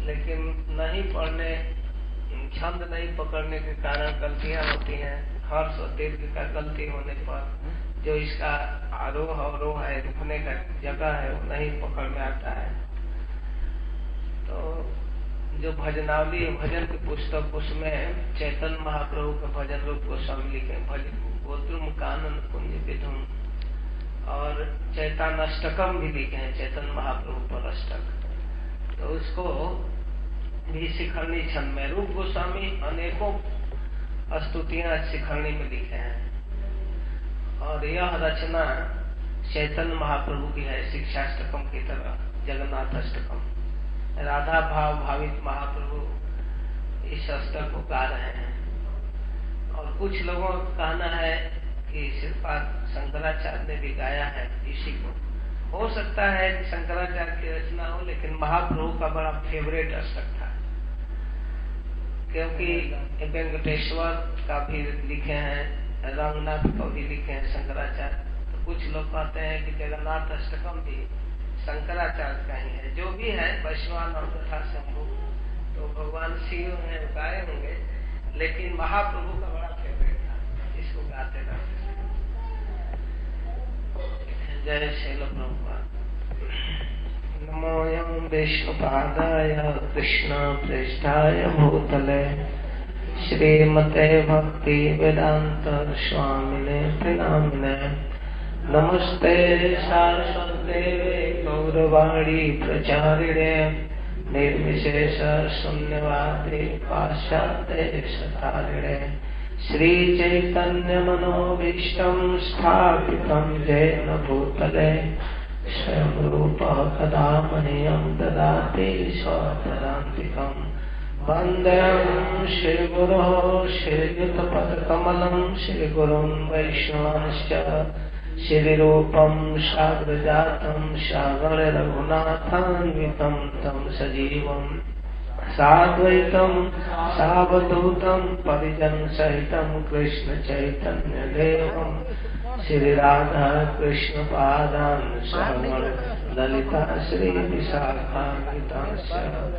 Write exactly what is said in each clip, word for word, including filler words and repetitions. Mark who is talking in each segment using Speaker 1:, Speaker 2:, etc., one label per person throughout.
Speaker 1: लेकिन नहीं पढ़ने, छंद नहीं पकड़ने के कारण गलतियां होती हैं। हर्ष और दीर्घ का गलती होने पर जो इसका आरोह अवरोह है, रुकने का जगह है, वो नहीं पकड़ में आता है। तो जो भजनावली भजन की पुस्तक, उसमें चैतन्य महाप्रभु के भजन रूप गोस्वामी लिखे, भजन गोत्रुम कानन कुंज विधुम, और चैतन्यष्टकम भी लिखे हैं, चैतन्य महाप्रभु पर अष्टक। तो उसको भी शिखरणी छंद में रूप गोस्वामी अनेकों स्तुतियां शिखरणी में लिखे हैं। और यह रचना चैतन्य महाप्रभु की है, शिक्षाष्टकम की तरह जगन्नाथ अष्टकम। राधा भाव भावित महाप्रभु इस अष्टक को गा रहे हैं। और कुछ लोगों का कहना है कि श्रीपाद शंकराचार्य ने भी गाया है इसी को। हो सकता है कि शंकराचार्य की रचना हो, लेकिन महाप्रभु का बड़ा फेवरेट अष्टक था, क्योंकि वेंकटेश्वर का भी लिखे हैं, रंगनाथ को भी लिखे हैं शंकराचार्य। तो कुछ लोग कहते हैं कि जगन्नाथ अष्टकम भी शंकराचार्य का ही है। जो भी है, वैश्वानंद तथा शंभु तो भगवान शिव हैं, गाए होंगे, लेकिन महाप्रभु का बड़ा फेवरेट था, इसको गाते रहते। जय शैल प्रभुपाद। नमोऽयं विष्णुपादाय कृष्ण पृष्ठाय भूतले श्रीमते भक्ति वेदांत स्वामिने प्रणमामि। नमस्ते सारस्वते गौरवाणी प्रचारिणे निर्विशेष शून्यवादी पाश्चात्य सतारिणे श्री चैतन्य मनोभीष्टं स्थापितं येन भूतले स्वयं रूपः कदा मह्यं ददाति स्वपदान्तिकं। वन्देऽहं श्रीगुरोः श्रीयुतपदकमलं श्रीगुरुं वैष्णवांश्च श्रीरूपं साग्रजातं सागर रघुनाथान्वितं तं सजीवं साद्वैतं सावधूतं परिजन सहितं कृष्ण चैतन्य देवं श्री राधा कृष्ण पादान् सहगण ललिता श्री विशाखान्वितांश्च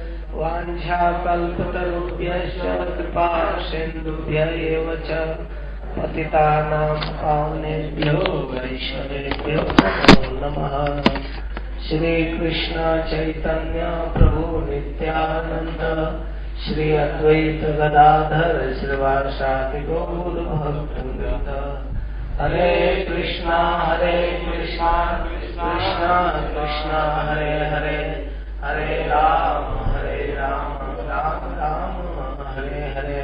Speaker 1: वाञ्छाकल्पतरुभ्यश्च कृपा सिन्धुभ्य एव च पतितानां पावनेभ्यो वैष्णवेभ्यो नमो नमः। श्री कृष्ण चैतन्य प्रभु नित्यानंद श्री अद्वैत गदाधर श्रीवासादि गौर भक्तवृंद। हरे कृष्णा हरे कृष्णा कृष्णा कृष्णा हरे हरे, हरे राम हरे राम राम राम हरे हरे।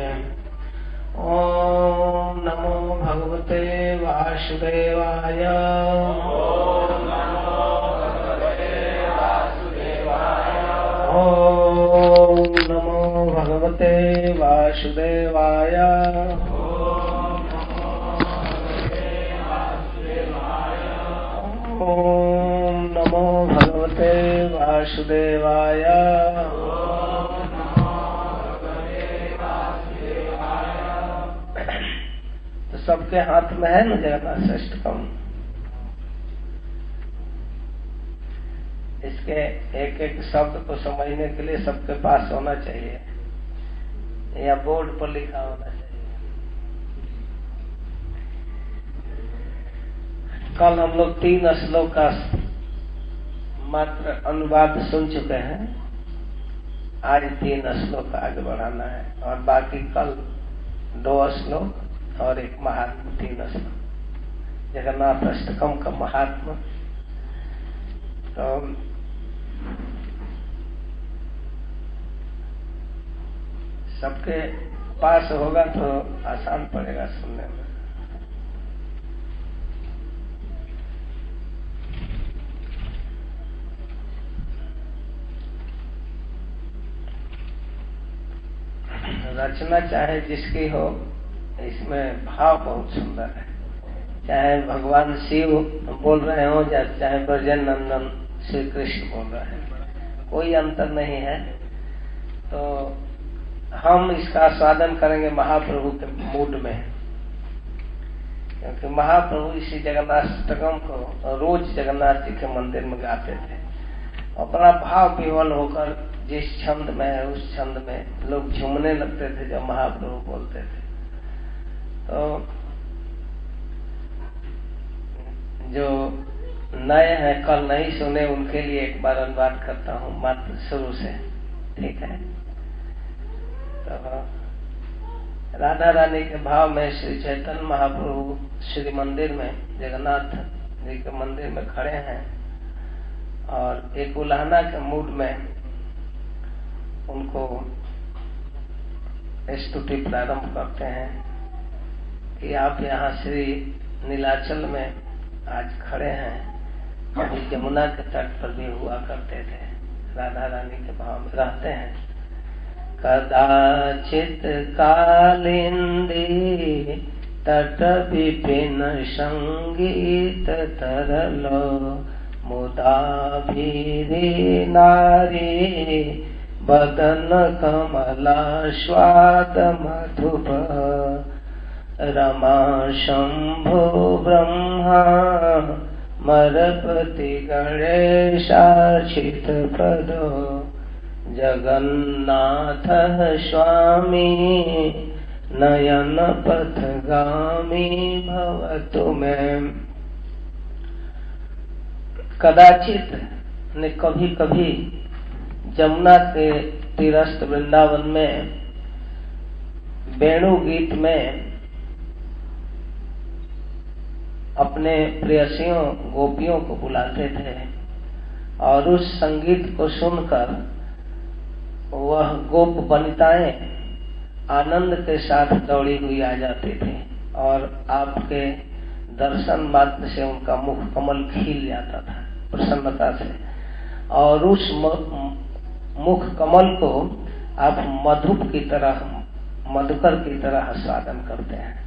Speaker 1: ओम नमो भगवते वासुदेवाय। ओम नमो भगवते वासुदेवाय। ओम नमो भगवते वासुदेवाय। ओम नमो भगवते वासुदेवाय। तो सबके हाथ में है न जगन्नाथ अष्टकम। इसके एक एक शब्द को समझने के लिए सबके पास होना चाहिए, या बोर्ड पर लिखा होना चाहिए। कल हम लोग तीन श्लोक का मात्र अनुवाद सुन चुके हैं। आज तीन श्लोक आगे बढ़ाना है, और बाकी कल दो श्लोक और एक महात्मा, तीन श्लोक जगन्नाथ अष्टकम का महात्मा। तो सबके पास होगा तो आसान पड़ेगा सुनने में। रचना चाहे जिसकी हो, इसमें भाव बहुत सुंदर है। चाहे भगवान शिव बोल रहे हो, चाहे ब्रजनंदन श्री कृष्ण बोल रहे हैं, कोई अंतर नहीं है। तो हम इसका आस्वादन करेंगे महाप्रभु के मूड में, क्योंकि महाप्रभु इसी जगन्नाथ अष्टकम को रोज जगन्नाथ जी के मंदिर में गाते थे, और बड़ा भाव विह्वल होकर जिस छंद में है उस छंद में लोग झूमने लगते थे जब महाप्रभु बोलते थे। तो जो नए हैं, कल नहीं सुने, उनके लिए एक बार अनुवाद करता हूँ मात्र शुरू से, ठीक है। तो राधा रानी के भाव में श्री चैतन्य महाप्रभु श्री मंदिर में, जगन्नाथ जी के मंदिर में खड़े हैं और एक उलाहना के मूड में उनको स्तुति प्रारंभ करते हैं कि आप यहाँ श्री नीलाचल में आज खड़े हैं, कभी यमुना के तट पर भी हुआ करते थे, राधा रानी के भाव में रहते हैं। कदाचित कालिंदी तट विपिन संगीत तरलो मुदा भीरी नारी बदन कमला स्वाद मधुप रमा शंभो ब्रह्मा मरपति गणेशाचित पदो जगन्नाथ स्वामी नयन पथगामी भवतु में। कदाचित ने कभी कभी जमुना के तीरस्थ वृंदावन में वेणु गीत में अपने प्रेयसियों गोपियों को बुलाते थे और उस संगीत को सुनकर वह गोप वनिताएं आनंद के साथ दौड़ी हुई आ जाती थी और आपके दर्शन मात्र से उनका मुख कमल खिल जाता था प्रसन्नता से, और उस मुख कमल को आप मधुप की तरह, मधुकर की तरह आस्वादन करते हैं।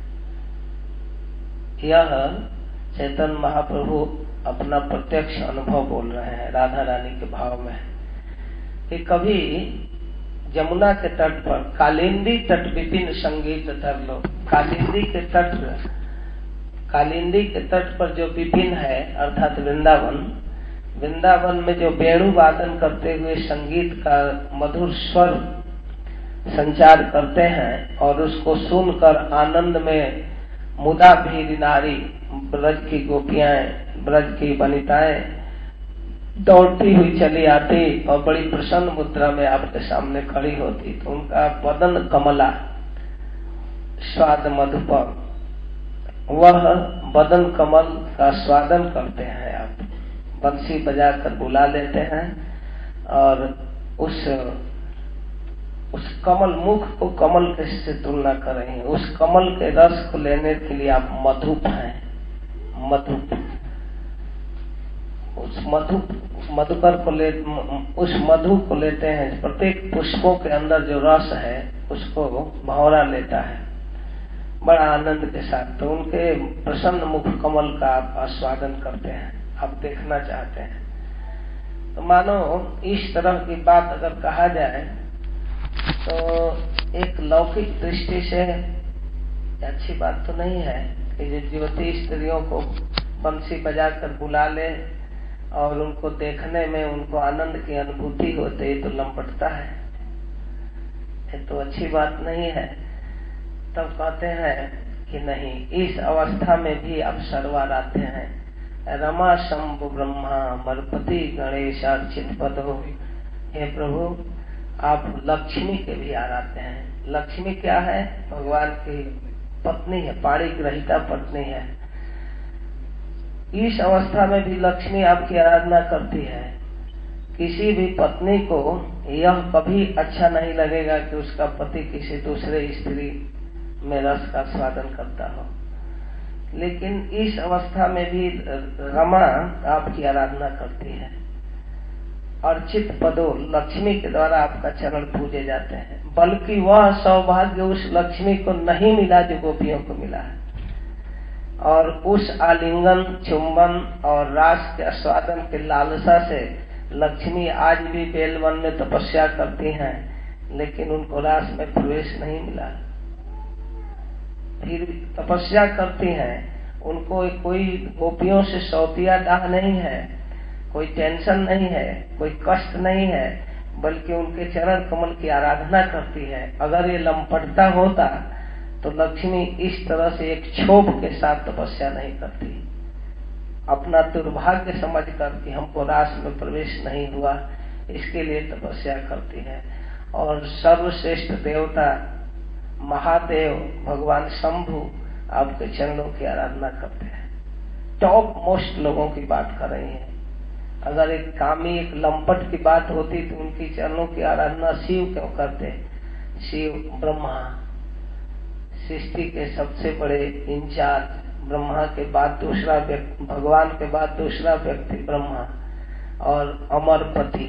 Speaker 1: यह चैतन्य महाप्रभु अपना प्रत्यक्ष अनुभव बोल रहे हैं राधा रानी के भाव में कि कभी यमुना के तट पर कालिंदी तट विपिन संगीत तरलो, कालिंदी के तट, कालिंदी के तट पर जो विपिन है अर्थात वृंदावन, वृंदावन में जो वेणु वादन करते हुए संगीत का मधुर स्वर संचार करते हैं और उसको सुनकर आनंद में मुदा भी नारी, ब्रज की गोपियां, ब्रज की वनिताएं दौड़ती हुई चली आती और बड़ी प्रसन्न मुद्रा में आपके सामने खड़ी होती, तो उनका बदन कमला स्वाद मधुपर, वह बदन कमल का स्वादन करते हैं। आप बंसी बजाकर बुला लेते हैं और उस उस कमल मुख को कमल के से तुलना कर रहे हैं, उस कमल के रस को लेने के लिए आप मधुप हैं, मधुप, उस मधु मधुकर को ले, उस मधु को लेते हैं। प्रत्येक पुष्पों के अंदर जो रस है उसको भौरा लेता है बड़ा आनंद के साथ, तो उनके प्रसन्न मुख कमल का आप आस्वादन करते हैं, आप देखना चाहते हैं। तो मानो इस तरह की बात अगर कहा जाए तो एक लौकिक दृष्टि से अच्छी बात तो नहीं है कि जो युवती स्त्रियों को बंसी बजाकर बुला ले और उनको देखने में उनको आनंद की अनुभूति होती, तो लंपटता है, ये तो अच्छी बात नहीं है। तब कहते हैं कि नहीं, इस अवस्था में भी आप सर्वार आते हैं। रमा शंभु ब्रह्मा मरपति गणेश अर्चित पदो, हे प्रभु आप लक्ष्मी के भी आराध्य हैं। लक्ष्मी क्या है? भगवान की पत्नी है, पाणी ग्रहिता पत्नी है। इस अवस्था में भी लक्ष्मी आपकी आराधना करती है। किसी भी पत्नी को यह कभी अच्छा नहीं लगेगा कि उसका पति किसी दूसरे स्त्री में रस का स्वादन करता हो, लेकिन इस अवस्था में भी रमा आपकी आराधना करती है। अर्चित पदो, लक्ष्मी के द्वारा आपका चरण पूजे जाते हैं। बल्कि वह सौभाग्य उस लक्ष्मी को नहीं मिला जो गोपियों को मिला है, और उस आलिंगन, चुंबन और रास के आस्वादन के लालसा से लक्ष्मी आज भी बेलवन में तपस्या करती हैं, लेकिन उनको रास में प्रवेश नहीं मिला। फिर तपस्या करती हैं, उनको कोई गोपियों से सौतिया दाह नहीं है, कोई टेंशन नहीं है, कोई कष्ट नहीं है, बल्कि उनके चरण कमल की आराधना करती है। अगर ये लंपटता होता तो लक्ष्मी इस तरह से एक क्षोभ के साथ तपस्या नहीं करती। अपना दुर्भाग्य समझकर कि हमको रास में प्रवेश नहीं हुआ, इसके लिए तपस्या करती है। और सर्वश्रेष्ठ देवता महादेव भगवान शंभु आपके चरणों की आराधना करते हैं। टॉप मोस्ट लोगों की बात कर रही हैं। अगर एक कामी एक लंपट की बात होती तो उनकी चरणों की आराधना शिव क्यों करते? शिव ब्रह्मा, सृष्टि के सबसे बड़े इंचार्ज, ब्रह्मा के बाद दूसरा व्यक्ति, भगवान के बाद दूसरा व्यक्ति ब्रह्मा, और अमरपति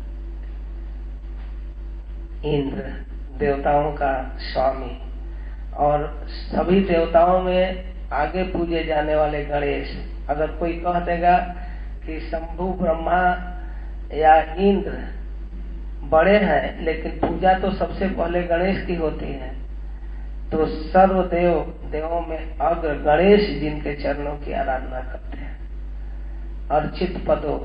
Speaker 1: इंद्र, देवताओं का स्वामी, और सभी देवताओं में आगे पूजे जाने वाले गणेश। अगर कोई कह देगा कि शंभु ब्रह्मा या इंद्र बड़े हैं लेकिन पूजा तो सबसे पहले गणेश की होती है, तो सर्वदेव देवों में अग्र गणेश जिनके चरणों की आराधना करते हैं। अर्चित पदों,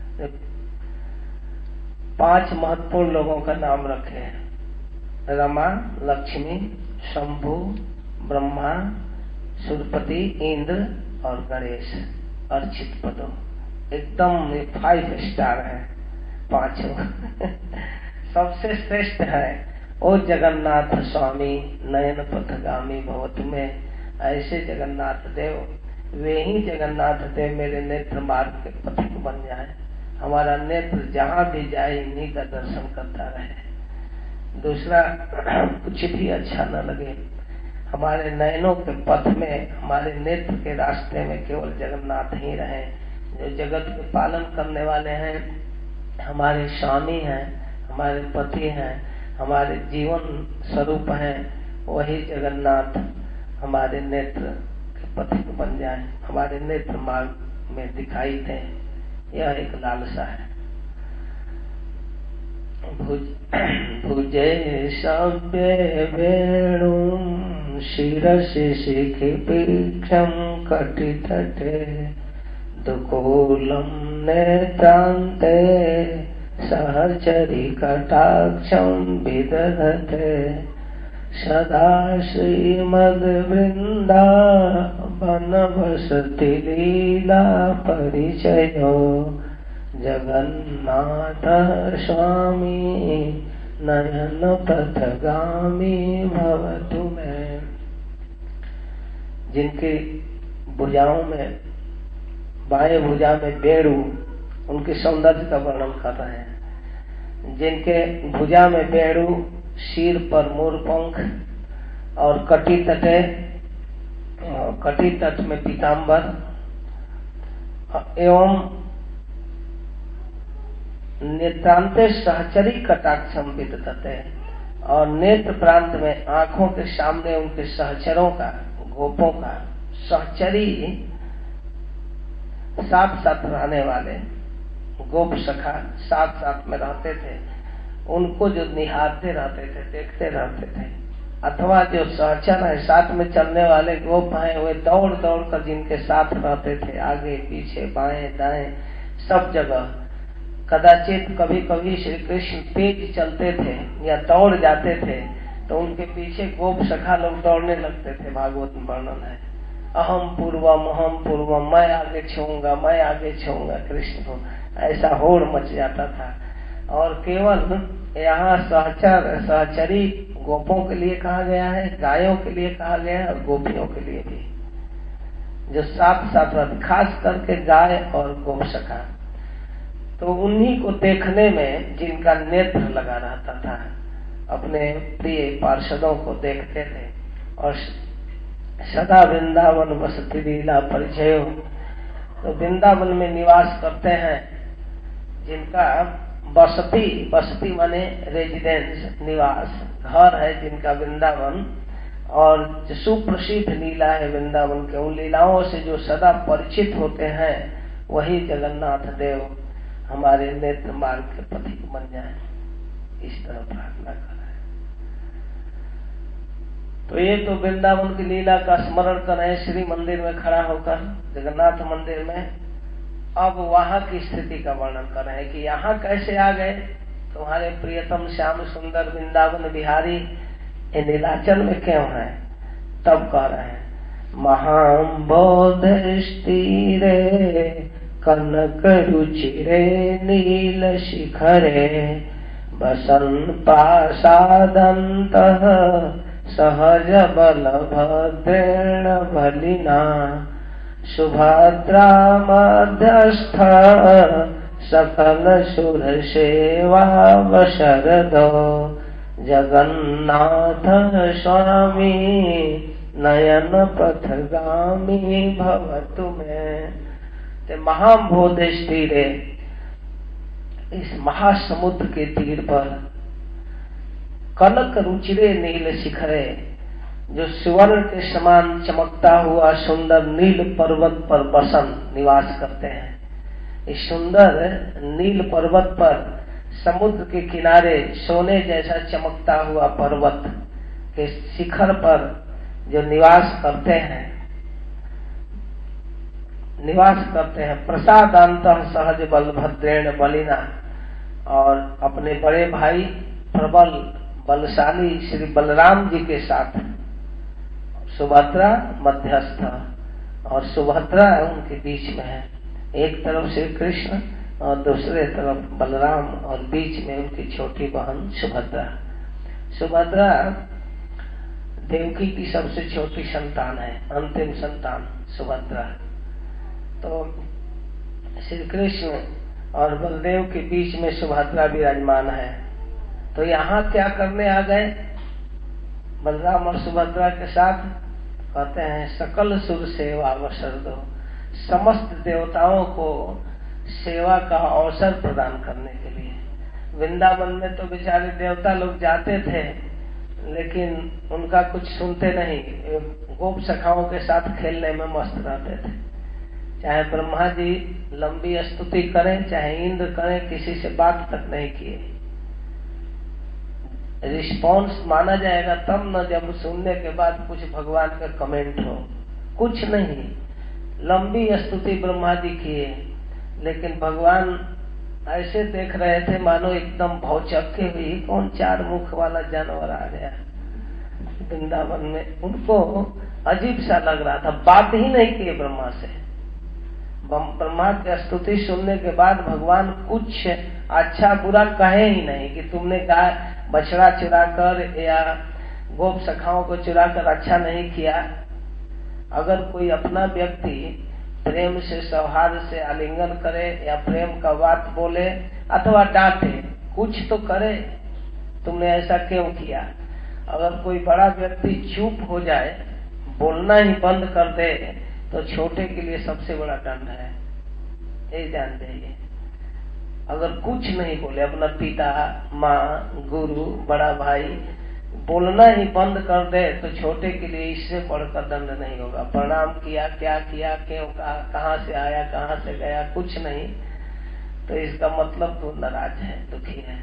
Speaker 1: पांच महत्वपूर्ण लोगों का नाम रखे हैं, रमा, लक्ष्मी, शंभु, ब्रह्मा, सुरपति, इंद्र और गणेश। अर्चित पदों एकदम फाइव स्टार है पांचों। सबसे श्रेष्ठ है ओ जगन्नाथ स्वामी नयन पथगामी भवतु में। ऐसे जगन्नाथ देव, वे ही जगन्नाथ देव मेरे नेत्र मार्ग के पथिक बन जाए। हमारा नेत्र जहाँ भी जाए इन्हीं का दर्शन करता रहे, दूसरा कुछ भी अच्छा न लगे। हमारे नयनों के पथ में, हमारे नेत्र के रास्ते में केवल जगन्नाथ ही रहे, जो जगत के पालन करने वाले हैं, हमारे स्वामी हैं, हमारे पति हैं, हमारे जीवन स्वरूप हैं। वही जगन्नाथ हमारे नेत्र के पथिक बन जाए, हमारे नेत्र मार्ग में दिखाई दे, यह एक लालसा है। भुज भुजे सभ्य वेणुं शिरसि शिखि पीक्षं कटितटे दुकूलं नेत्रान्ते सहचरी कटाक्षं विदधते सदा श्रीमद्वृन्दावन वसति लीला परिचयो जगन्नाथ स्वामी नयन पथगामी भवतु में। जिनकी भुजाओं में, बाएं भुजा में वेणु, उनके सौंदर्य का वर्णन कर रहे हैं। जिनके भुजा में वेणु, सिर पर मोरपंख और कटी तटे, कटी तट में पीताम्बर एवं नेत्रांते सहचरी कटाक्षम विदधते, और नेत्र प्रांत में आंखों के सामने उनके सहचरों का, गोपों का, सहचरी साथ साथ रहने वाले गोप सखा साथ साथ में रहते थे, उनको जो निहारते रहते थे, देखते रहते थे। अथवा जो सहचर है, साथ में चलने वाले गोप हैं, वे दौड़ दौड़ कर जिनके साथ रहते थे, आगे पीछे बाएं दाएं सब जगह। कदाचित कभी कभी श्री कृष्ण तेज चलते थे या दौड़ जाते थे तो उनके पीछे गोप सखा लोग दौड़ने लगते थे। भागवत में वर्णन है, अहम पूर्वम अहम पूर्वम, मैं आगे छूंगा मैं आगे छूंगा कृष्ण को, ऐसा होड़ मच जाता था। और केवल यहाँ सहचर सहचरी गोपों के लिए कहा गया है, गायों के लिए कहा गया है और गोपियों के लिए भी, जो साथ साथ रहते, खास करके गाय और गोप सखा। तो उन्हीं को देखने में जिनका नेत्र लगा रहता था, अपने प्रिय पार्षदों को देखते थे। और सदा वृंदावन वसति लीला परिचय, तो वृंदावन में निवास करते हैं जिनका बसती, बसती माने रेजिडेंस, निवास, घर है जिनका वृंदावन, और सुप्रसिद्ध लीला है वृंदावन के, उन लीलाओं से जो सदा परिचित होते हैं, वही जगन्नाथ देव हमारे नेत्र मार्ग के पथिक बन जाए, इस तरह प्रार्थना कर रहे हैं। तो ये तो वृंदावन की लीला का स्मरण कर रहे हैं श्री मंदिर में खड़ा होकर, जगन्नाथ मंदिर में। अब वहां की स्थिति का वर्णन कर रहे हैं कि यहाँ कैसे आ गए, तुम्हारे प्रियतम श्याम सुंदर वृंदावन बिहारी ये नीलाचल में क्यों है? तब कह रहे हैं महाबोध स्थिरे कनक रुचिरे नील शिखरे बसन पासादन्तः सहज बल भद्रेण बलिना सुभद्रा मध्यस्थ सकल सुर सेवा वशरदो जगन्नाथ स्वामी नयन पथगामी भवतु में। ते महाबोधिष्ठ तीरे, इस महासमुद्र के तीर पर कनक रुचिरे नील शिखरे, जो सुवर्ण के समान चमकता हुआ सुंदर नील पर्वत पर बसन निवास करते हैं। इस सुंदर नील पर्वत पर समुद्र के किनारे सोने जैसा चमकता हुआ पर्वत के शिखर पर जो निवास करते हैं निवास करते हैं प्रसादांतः सहज बलभद्रेण बलिना, और अपने बड़े भाई प्रबल बलशाली श्री बलराम जी के साथ सुभद्रा मध्यस्थ, और सुभद्रा उनके बीच में है। एक तरफ श्री कृष्ण और दूसरे तरफ बलराम, और बीच में उनकी छोटी बहन सुभद्रा। सुभद्रा देवकी की सबसे छोटी संतान है, अंतिम संतान सुभद्रा। तो श्री कृष्ण और बलदेव के बीच में सुभद्रा विराजमान है। तो यहाँ क्या करने आ गए बलराम और सुभद्रा के साथ? कहते हैं सकल सुर सेवा अवसर दो, समस्त देवताओं को सेवा का अवसर प्रदान करने के लिए। वृंदावन में तो बेचारे देवता लोग जाते थे, लेकिन उनका कुछ सुनते नहीं, गोप सखाओं के साथ खेलने में मस्त रहते थे। चाहे ब्रह्मा जी लंबी स्तुति करें, चाहे इंद्र करें, किसी से बात तक नहीं किए। रिस्पॉन्स माना जाएगा तब न जब सुनने के बाद कुछ भगवान का कमेंट हो। कुछ नहीं, लंबी स्तुति ब्रह्मा जी किए, लेकिन भगवान ऐसे देख रहे थे मानो एकदम भौचक्के हुई, कौन चार मुख वाला जानवर आ गया वृंदावन में। उनको अजीब सा लग रहा था, बात ही नहीं किए ब्रह्मा से। ब्रह्मा की स्तुति सुनने के बाद भगवान कुछ अच्छा बुरा कहे ही नहीं कि तुमने गाय बछड़ा चुरा कर या गोप सखाओं को चुरा कर अच्छा नहीं किया। अगर कोई अपना व्यक्ति प्रेम से सौहार्द से आलिंगन करे या प्रेम का बात बोले अथवा डांटे, कुछ तो करे, तुमने ऐसा क्यों किया। अगर कोई बड़ा व्यक्ति चुप हो जाए, बोलना ही बंद कर दे, तो छोटे के लिए सबसे बड़ा दंड है, ये जान जाइए। अगर कुछ नहीं बोले, अपना पिता माँ गुरु बड़ा भाई बोलना ही बंद कर दे, तो छोटे के लिए इससे बढ़कर दंड नहीं होगा। प्रणाम किया, क्या किया, क्यों कहा, कहाँ से आया, कहाँ से गया, कुछ नहीं, तो इसका मतलब तो नाराज है, दुखी है।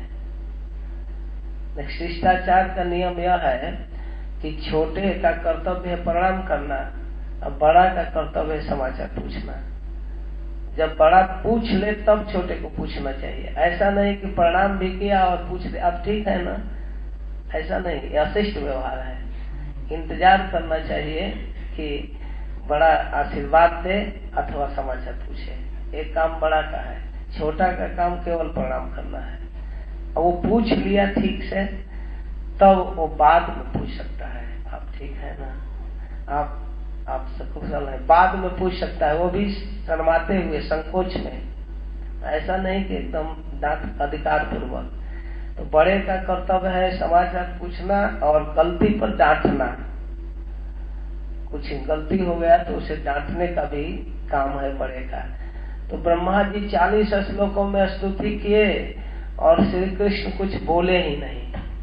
Speaker 1: शिष्टाचार का नियम यह है कि छोटे का कर्तव्य है प्रणाम करना, अब बड़ा का कर्तव्य है समाचार पूछना। जब बड़ा पूछ ले तब छोटे को पूछना चाहिए। ऐसा नहीं कि प्रणाम भी किया और पूछ ले अब ठीक है ना, ऐसा नहीं, अशिष्ट व्यवहार है। इंतजार करना चाहिए कि बड़ा आशीर्वाद दे अथवा समाचार पूछे। एक काम बड़ा का है, छोटा का काम केवल प्रणाम करना है। और वो पूछ लिया ठीक से, तब वो बाद में पूछ सकता है आप ठीक है ना, आप आप सकुशल है, बाद में पूछ सकता है, वो भी शर्माते हुए संकोच में, ऐसा नहीं कि एकदम डांट अधिकार पूर्वक। तो बड़े का कर्तव्य है समाचार पूछना और गलती पर डांटना। कुछ गलती हो गया तो उसे डांटने का भी काम है बड़े का। तो ब्रह्मा जी चालीस श्लोकों में स्तुति किए और श्री कृष्ण कुछ बोले ही नहीं।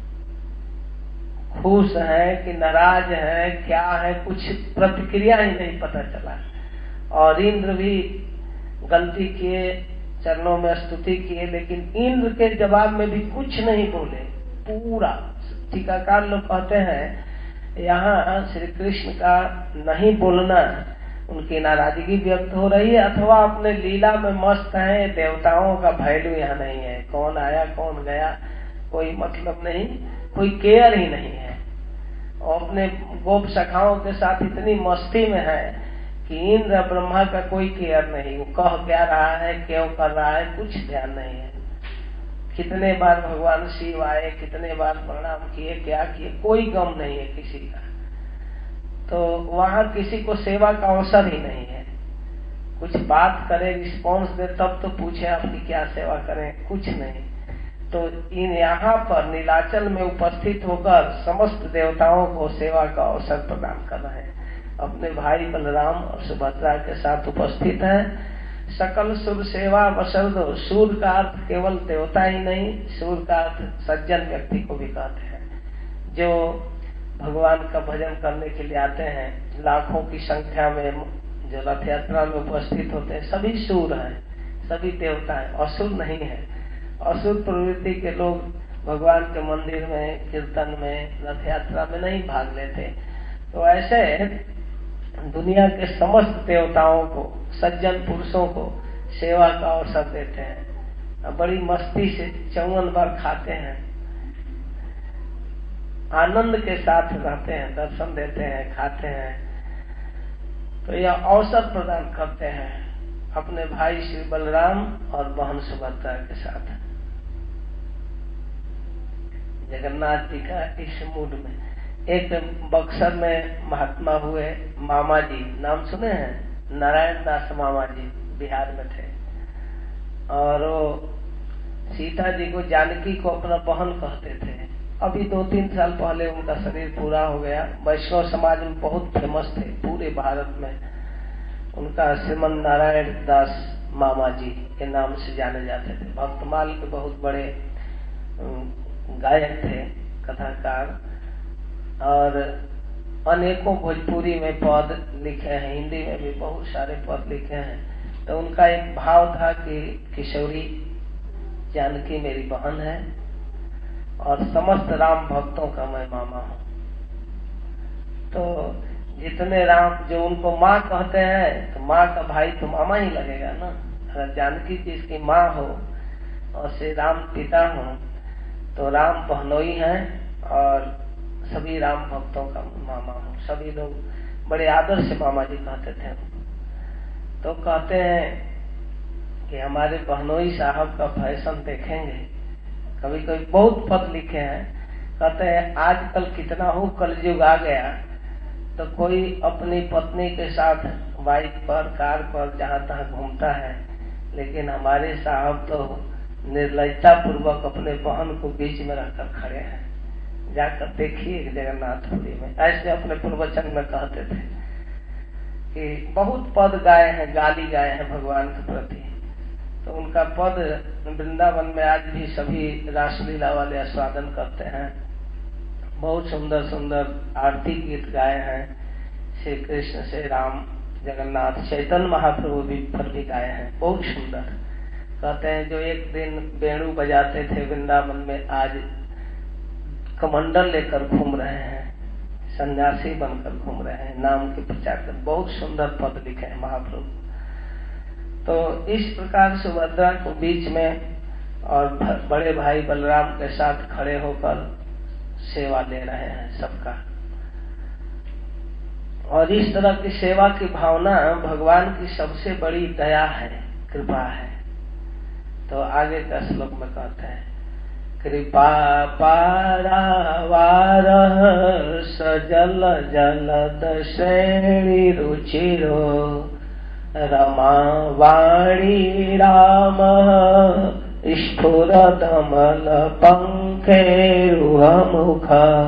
Speaker 1: खुश है कि नाराज है, क्या है, कुछ प्रतिक्रिया ही नहीं पता चला। और इंद्र भी गलती किए, चरणों में स्तुति किए, लेकिन इंद्र के जवाब में भी कुछ नहीं बोले। पूरा टीकाकार लोग कहते हैं यहाँ श्री कृष्ण का नहीं बोलना उनकी नाराजगी व्यक्त हो रही है, अथवा अपने लीला में मस्त है। देवताओं का वैल्यू यहाँ नहीं है, कौन आया कौन गया कोई मतलब नहीं, कोई केयर ही नहीं है। और अपने गोप सखाओं के साथ इतनी मस्ती में है कि इंद्र ब्रह्मा का कोई केयर नहीं, वो कह क्या रहा है क्यों कर रहा है कुछ ध्यान नहीं है। कितने बार भगवान शिव आए, कितने बार प्रणाम किए, क्या किए, कोई गम नहीं है किसी का। तो वहां किसी को सेवा का अवसर ही नहीं है। कुछ बात करे, रिस्पॉन्स दे तब तो पूछे आपकी क्या सेवा करें, कुछ नहीं। तो इन यहाँ पर नीलाचल में उपस्थित होकर समस्त देवताओं को सेवा का अवसर प्रदान कर रहे हैं। अपने भाई बलराम और सुभद्रा के साथ उपस्थित है। सकल सुर सेवा वसर्दो, सूर का अर्थ केवल देवता ही नहीं, सूर का अर्थ सज्जन व्यक्ति को भी कहते हैं, जो भगवान का भजन करने के लिए आते हैं। लाखों की संख्या में जो रथ यात्रा में उपस्थित होते हैं सभी सूर हैं, सभी देवता हैं, असुर नहीं है। असुर प्रवृत्ति के लोग भगवान के मंदिर में, कीर्तन में, रथ यात्रा में नहीं भाग लेते। तो ऐसे दुनिया के समस्त देवताओं को, सज्जन पुरुषों को सेवा का अवसर देते हैं। बड़ी मस्ती से चौवन बार खाते हैं, आनंद के साथ रहते हैं, दर्शन देते हैं, खाते हैं। तो यह अवसर प्रदान करते हैं अपने भाई श्री बलराम और बहन सुभद्रा के साथ। जगन्नाथ जी का इस मूड में एक बक्सर में महात्मा हुए मामा जी, नाम सुने हैं? नारायण दास मामा जी बिहार में थे, और वो सीता जी को, जानकी को अपना बहन कहते थे। अभी दो तीन साल पहले उनका शरीर पूरा हो गया। वैष्णव समाज में बहुत फेमस थे पूरे भारत में। उनका श्रीमन नारायण दास मामा जी के नाम से जाने जाते थे। भक्तमाल के बहुत बड़े गायक थे, कथाकार, और अनेकों भोजपुरी में पद लिखे हैं, हिंदी में भी बहुत सारे पद लिखे हैं। तो उनका एक भाव था कि किशोरी जानकी मेरी बहन है और समस्त राम भक्तों का मैं मामा हूँ। तो जितने राम, जो उनको माँ कहते हैं, तो माँ का भाई तो मामा ही लगेगा ना। अगर जानकी जी इसकी माँ हो और श्री राम पिता हो, तो राम बहनोई हैं और सभी राम भक्तों का मामा हूँ। सभी लोग बड़े आदर से मामा जी कहते थे। तो कहते हैं कि हमारे बहनोई साहब का फैशन देखेंगे। कभी कभी बहुत पद लिखे हैं, कहते हैं आजकल कितना हो कलयुग आ गया, तो कोई अपनी पत्नी के साथ बाइक पर, कार पर, जहां तहां घूमता है, लेकिन हमारे साहब तो निर्लजता पूर्वक अपने बहन को बीच में रखकर खड़े हैं। जाकर देखिए जगन्नाथपुरी में, ऐसे अपने प्रवचन में कहते थे कि बहुत पद गाए हैं, गाली गाए हैं भगवान के प्रति। तो उनका पद वृंदावन में आज भी सभी रासलीला वाले आस्वादन करते हैं। बहुत सुंदर सुंदर आरती गीत गाए हैं, श्री कृष्ण, श्री राम, जगन्नाथ, चैतन्य महाप्रभु भी पर भी गाए हैं, बहुत सुंदर। कहते हैं जो एक दिन वेणु बजाते थे वृंदावन में, आज कमंडल लेकर घूम रहे हैं, सन्यासी बनकर घूम रहे हैं, नाम के प्रचार कर। बहुत सुंदर पद लिखे हैं महाप्रभु। तो इस प्रकार सुभद्रा को बीच में और बड़े भाई बलराम के साथ खड़े होकर सेवा ले रहे हैं सबका। और इस तरह की सेवा की भावना भगवान की सबसे बड़ी दया है, कृपा है। तो आगे का श्लोक में कहते हैं, कृपा पारावार सजल जलद श्रेणी रुचिरो रमा वाणी राम स्फुरदमल पंखेरुहमुख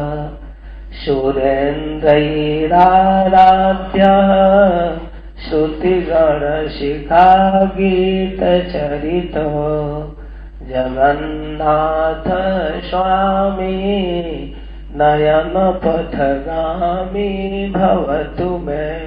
Speaker 1: सुरेन्द्रैराराध्य श्रुतिगण शिखा गीत चरित जगन्नाथ स्वामी नयन पथगामी भवतु में।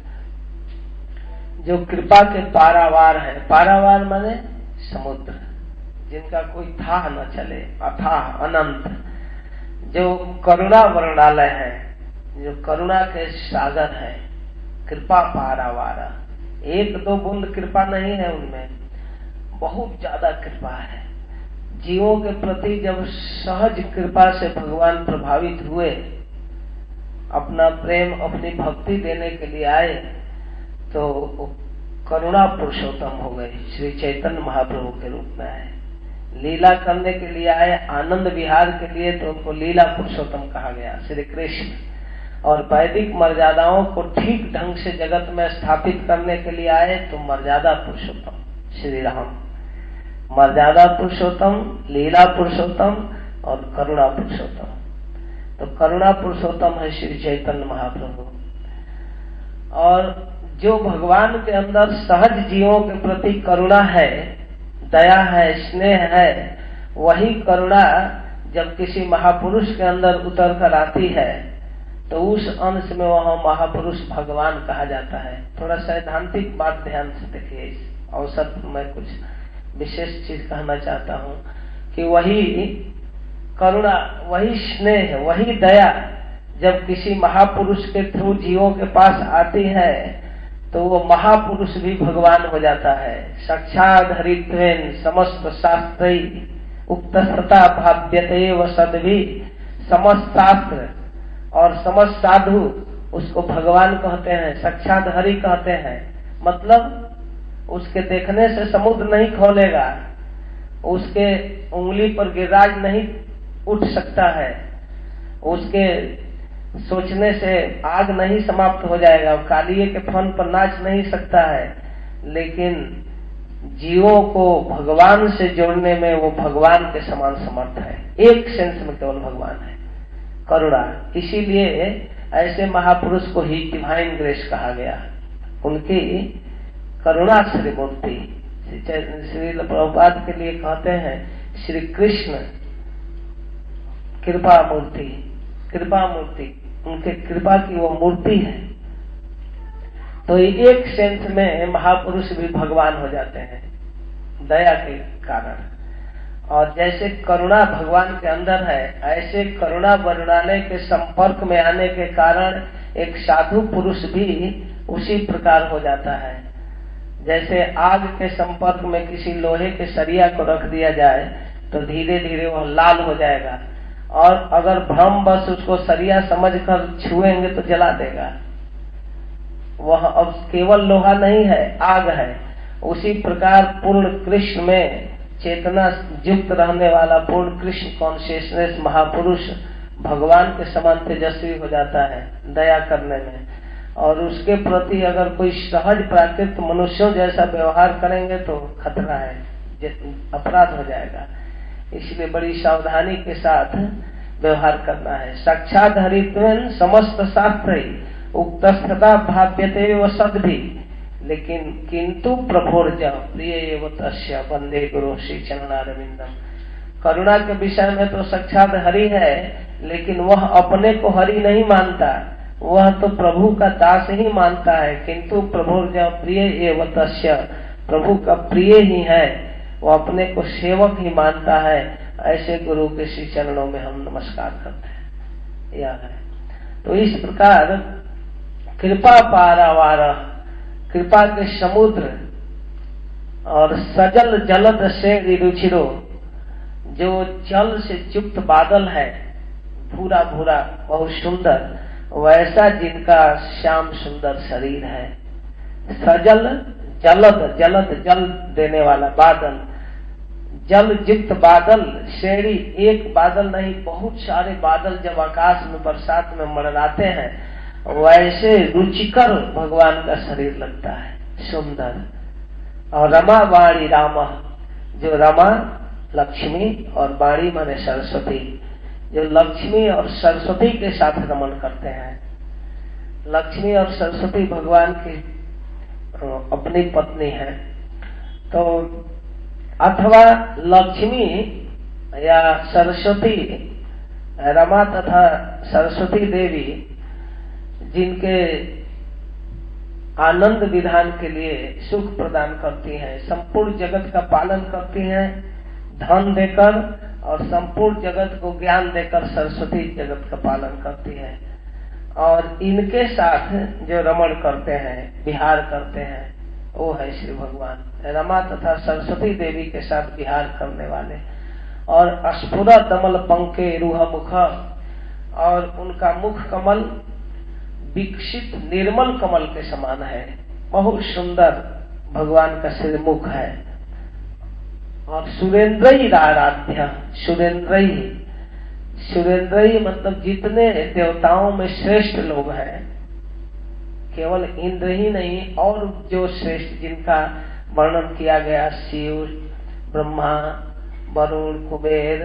Speaker 1: जो कृपा के पारावार है, पारावार माने समुद्र, जिनका कोई था न चले, अथाह अनंत, जो करुणा वर्णालय है, जो करुणा के सागर है, कृपा पारावारा, एक दो बूंद कृपा नहीं है उनमें, बहुत ज्यादा कृपा है। जीवों के प्रति जब सहज कृपा से भगवान प्रभावित हुए, अपना प्रेम अपनी भक्ति देने के लिए आए, तो करुणा पुरुषोत्तम हो गए, श्री चैतन्य महाप्रभु के रूप में आए। लीला करने के लिए आए, आनंद विहार के लिए, तो उनको लीला पुरुषोत्तम कहा गया, श्री कृष्ण। और वैदिक मर्यादाओं को ठीक ढंग से जगत में स्थापित करने के लिए आए, तो मर्यादा पुरुषोत्तम श्री राम। मर्यादा पुरुषोत्तम, लीला पुरुषोत्तम और करुणा पुरुषोत्तम। तो करुणा पुरुषोत्तम है श्री चैतन्य महाप्रभु। और जो भगवान के अंदर सहज जीवों के प्रति करुणा है, दया है, स्नेह है, वही करुणा जब किसी महापुरुष के अंदर उतर कर आती है, तो उस अंश में वह महापुरुष भगवान कहा जाता है। थोड़ा सैद्धांतिक बात ध्यान से देखिए, इस अवसर पर मैं कुछ विशेष चीज कहना चाहता हूँ कि वही करुणा, वही स्नेह, वही दया जब किसी महापुरुष के थ्रू जीवों के पास आती है, तो वो महापुरुष भी भगवान हो जाता है। साक्षात हरित्वेन समस्त शास्त्री उक्तस्तता भाव्यते व सद्भी, समस्त शास्त्र और समस्त साधु उसको भगवान कहते हैं, साक्षात हरि कहते हैं। मतलब उसके देखने से समुद्र नहीं खोलेगा, उसके उंगली पर गिरिराज नहीं उठ सकता है, उसके सोचने से आग नहीं समाप्त हो जाएगा, कालिए के फन पर नाच नहीं सकता है, लेकिन जीवों को भगवान से जोड़ने में वो भगवान के समान समर्थ है। एक सेंस में केवल भगवान है करुणा। इसीलिए ऐसे महापुरुष को ही डिवाइन ग्रेस कहा गया, उनकी करुणा श्री मूर्ति। श्री प्रभुपाद के लिए कहते हैं श्री कृष्ण कृपा मूर्ति, कृपा मूर्ति, उनके कृपा की वो मूर्ति है। तो एक सेंस में महापुरुष भी भगवान हो जाते हैं दया के कारण। और जैसे करुणा भगवान के अंदर है, ऐसे करुणा वरुणालय के संपर्क में आने के कारण एक साधु पुरुष भी उसी प्रकार हो जाता है। जैसे आग के संपर्क में किसी लोहे के सरिया को रख दिया जाए तो धीरे धीरे वह लाल हो जाएगा, और अगर भ्रम बस उसको सरिया समझकर छुएंगे तो जला देगा। वह अब केवल लोहा नहीं है, आग है। उसी प्रकार पूर्ण कृष्ण में चेतना युक्त रहने वाला पूर्ण कृष्ण कॉन्शियसनेस महापुरुष भगवान के समान तेजस्वी हो जाता है दया करने में। और उसके प्रति अगर कोई सहज प्राकृत मनुष्यों जैसा व्यवहार करेंगे तो खतरा है, अपराध हो जाएगा। इसलिए बड़ी सावधानी के साथ व्यवहार करना है। साक्षात हरित्वेन समस्त शास्त्र उक्तस्तता भाव्यते व सद्भी, लेकिन किंतु प्रभोर्ज प्रिय एव तस्य वंदे गुरु श्री चरणारविंदम। करुणा के विषय में तो साक्षात हरि है, लेकिन वह अपने को हरि नहीं मानता, वह तो प्रभु का दास ही मानता है। किंतु प्रभुर्ज प्रिय एव तस्य, प्रभु का प्रिय ही है, वो अपने को सेवक ही मानता है। ऐसे गुरु के श्री चरणों में हम नमस्कार करते हैं। यह है तो इस प्रकार कृपा पारावार, कृपा के समुद्र और सजल जलद से रुचिरो, जो जल से युक्त बादल है, भूरा भूरा बहुत सुंदर, वैसा जिनका श्याम सुंदर शरीर है। सजल जलद, जलद जल देने वाला बादल, जल युक्त बादल, शेरी एक बादल नहीं, बहुत सारे बादल जब आकाश में बरसात में मंडराते हैं, वैसे रुचिकर भगवान का शरीर लगता है, सुंदर। और रमा वाणी राम, जो रमा लक्ष्मी और वाणी माने सरस्वती, जो लक्ष्मी और सरस्वती के साथ रमन करते हैं। लक्ष्मी और सरस्वती भगवान की अपनी पत्नी है। तो अथवा लक्ष्मी या सरस्वती, रमा तथा सरस्वती देवी जिनके आनंद विधान के लिए सुख प्रदान करती हैं, संपूर्ण जगत का पालन करती हैं धन देकर, और संपूर्ण जगत को ज्ञान देकर सरस्वती जगत का पालन करती है। और इनके साथ जो रमण करते हैं, विहार करते हैं, वो है श्री भगवान रमा तथा सरस्वती देवी के साथ विहार करने वाले। और अस्फुर दमल पंके रूह मुख, और उनका मुख कमल विकसित निर्मल कमल के समान है। बहुत सुंदर भगवान का श्री मुख है। और सुरेंद्रई आराध्य, सुरेंद्रई सुरेंद्रई मतलब जितने देवताओं में श्रेष्ठ लोग हैं, केवल इंद्र ही नहीं, और जो श्रेष्ठ जिनका वर्णन किया गया, शिव, ब्रह्मा, वरुण, कुबेर,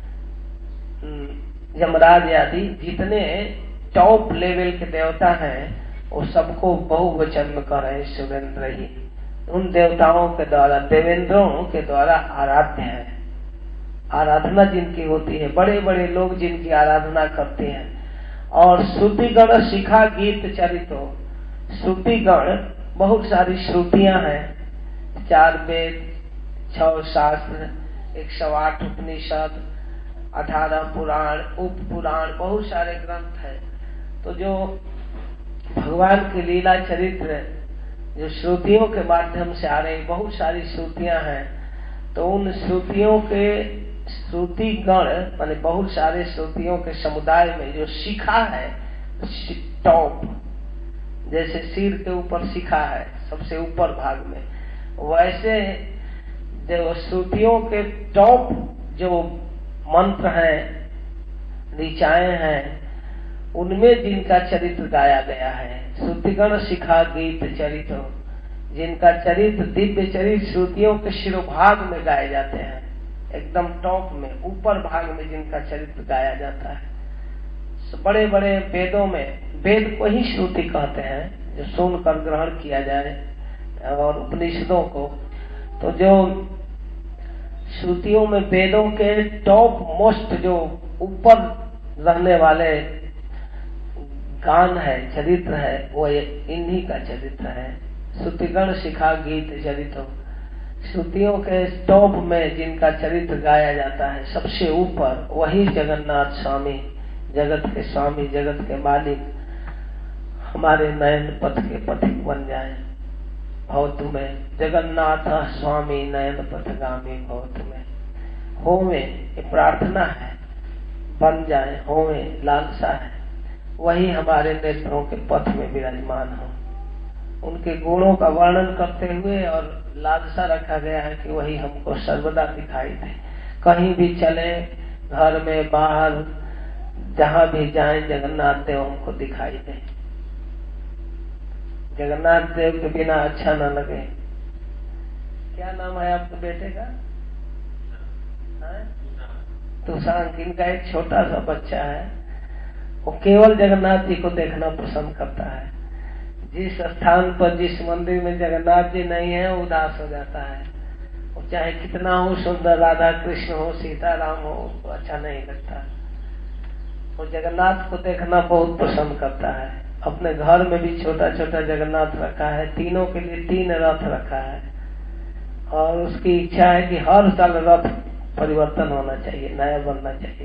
Speaker 1: यमराज आदि जितने टॉप लेवल के देवता हैं, वो सबको बहुवचन में कर रहे सुरेंद्र ही। उन देवताओं के द्वारा, देवेंद्रों के द्वारा आराध्य है। आराधना जिनकी होती है, बड़े बड़े लोग जिनकी आराधना करते हैं। और श्रुतिगण शिखा गीत चरितो, श्रुतिगण बहुत सारी श्रुतियां हैं, चार वेद, छह शास्त्र, एक सौ आठ उपनिषद, अठारह पुराण, उप पुराण, बहुत सारे ग्रंथ हैं। तो जो भगवान की लीला चरित्र जो श्रुतियों के माध्यम से आ रही, बहुत सारी श्रुतियां हैं। तो उन श्रुतियों के श्रुति गण माने बहुत सारे श्रुतियों के समुदाय में जो शिखा है, टॉप, जैसे सिर के ऊपर शिखा है सबसे ऊपर भाग में, वैसे जो श्रुतियों के टॉप जो मंत्र हैं, ऋचाएं हैं, उनमें जिनका चरित्र गाया गया है। श्रुतिगण शिखा गीत चरित्र, जिनका चरित्र दिव्य चरित्र श्रुतियों के शिरोभाग में गाए जाते हैं, एकदम टॉप में, ऊपर भाग में जिनका चरित्र गाया जाता है। बड़े बड़े वेदों में, वेद को ही श्रुति कहते हैं जो सुनकर ग्रहण किया जाए, और उपनिषदों को। तो जो श्रुतियों में वेदों के टॉप मोस्ट जो ऊपर रहने वाले गान है, चरित्र है, वो इन्हीं का चरित्र है। श्रुतिगण शिखा गीत चरित्र, श्रुतियों के टॉप में जिनका चरित्र गाया जाता है सबसे ऊपर, वही जगन्नाथ स्वामी, जगत के स्वामी, जगत के मालिक, हमारे नयन पथ के पथिक बन जाए। भवतु में जगन्नाथ स्वामी नयन पथगामी भवतु में, होवे ये प्रार्थना है, बन जाए, होवे लालसा है, वही हमारे नेत्रों के पथ में विराजमान हो। उनके गुणों का वर्णन करते हुए और लालसा रखा गया है कि वही हमको सर्वदा दिखाई दे। कहीं भी चले, घर में, बाहर, जहां भी जाएं, जगन्नाथ देव हमको दिखाई दे। जगन्नाथ देव के बिना अच्छा न लगे। क्या नाम है आपके बेटे का? तुषार। इनका एक छोटा सा बच्चा है, वो केवल जगन्नाथ जी को देखना पसंद करता है। जिस स्थान पर, जिस मंदिर में जगन्नाथ जी नहीं है, उदास हो जाता है। वो चाहे कितना हो सुंदर, राधा कृष्ण हो, सीता राम हो, तो अच्छा नहीं लगता। वो जगन्नाथ को देखना बहुत पसंद करता है। अपने घर में भी छोटा छोटा जगन्नाथ रखा है, तीनों के लिए तीन रथ रखा है, और उसकी इच्छा है कि हर साल रथ परिवर्तन होना चाहिए, नया बनना चाहिए।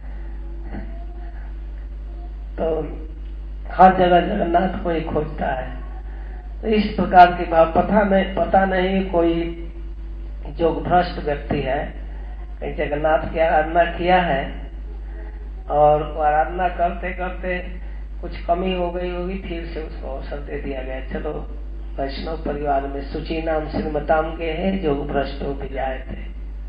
Speaker 1: तो हर जगह जगन्नाथ को ही खोजता है। तो इस प्रकार की भाव, पता नहीं पता नहीं कोई जो भ्रष्ट व्यक्ति है, कहीं जगन्नाथ की आराधना किया है, और आराधना करते करते कुछ कमी हो गई होगी, फिर से उसको अवसर दे दिया गया, चलो वैष्णव परिवार में सुची नाम श्रीमताम के हैं जो भ्रष्ट हो भी जाए थे।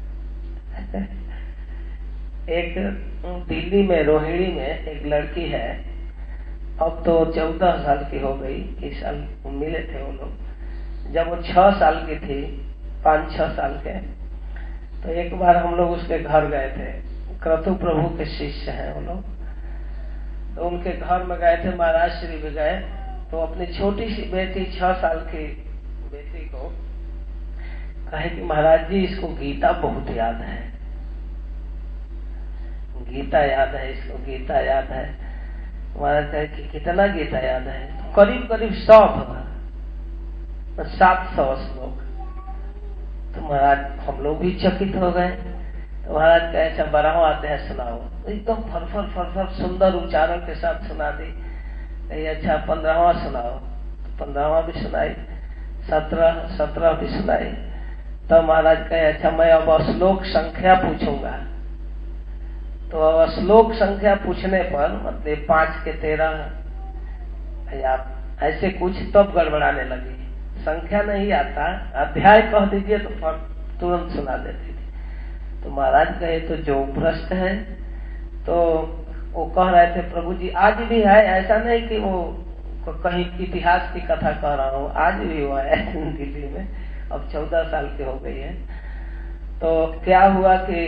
Speaker 1: एक दिल्ली में, रोहिणी में एक लड़की है, अब तो चौदह साल की हो गई, इस साल मिले थे वो लोग। जब वो छह साल की थी, पाँच छह साल के, तो एक बार हम लोग उसके घर गए थे। क्रतु प्रभु के शिष्य हैं वो लोग, तो उनके घर में गए थे, महाराज श्री भी गए। तो अपनी छोटी सी बेटी, छह साल की बेटी को कहे कि महाराज जी इसको गीता बहुत याद है, गीता याद है इसको, गीता याद है। महाराज कहे कि कितना गीता याद है? तो करीब करीब सौ भर, सात सौ श्लोक। तो महाराज हम लोग भी चकित हो गए। तो महाराज का ऐसा बारहवां अध्याय सुनाओ, एकदम फरफर फरफर सुंदर उच्चारण के साथ सुना दी। कही अच्छा पंद्रहवा सुनाओ। पंद्रहवा भी सुनाई, सत्रह सत्रह भी सुनाई। तो महाराज कहे अच्छा मैं अब श्लोक संख्या पूछूंगा। तो अब श्लोक संख्या पूछने पर मतलब पांच के तेरह या ऐसे कुछ तब गड़बड़ाने लगी। संख्या नहीं आता, अध्याय कह दीजिए तो तुरंत सुना देती थी। तो महाराज कहे तो जो भ्रष्ट है। तो वो कह रहे थे प्रभु जी आज भी है, ऐसा नहीं कि वो कहीं इतिहास की कथा कह रहा हूँ, आज भी हुआ है दिल्ली में, अब चौदह साल की हो गई है। तो क्या हुआ कि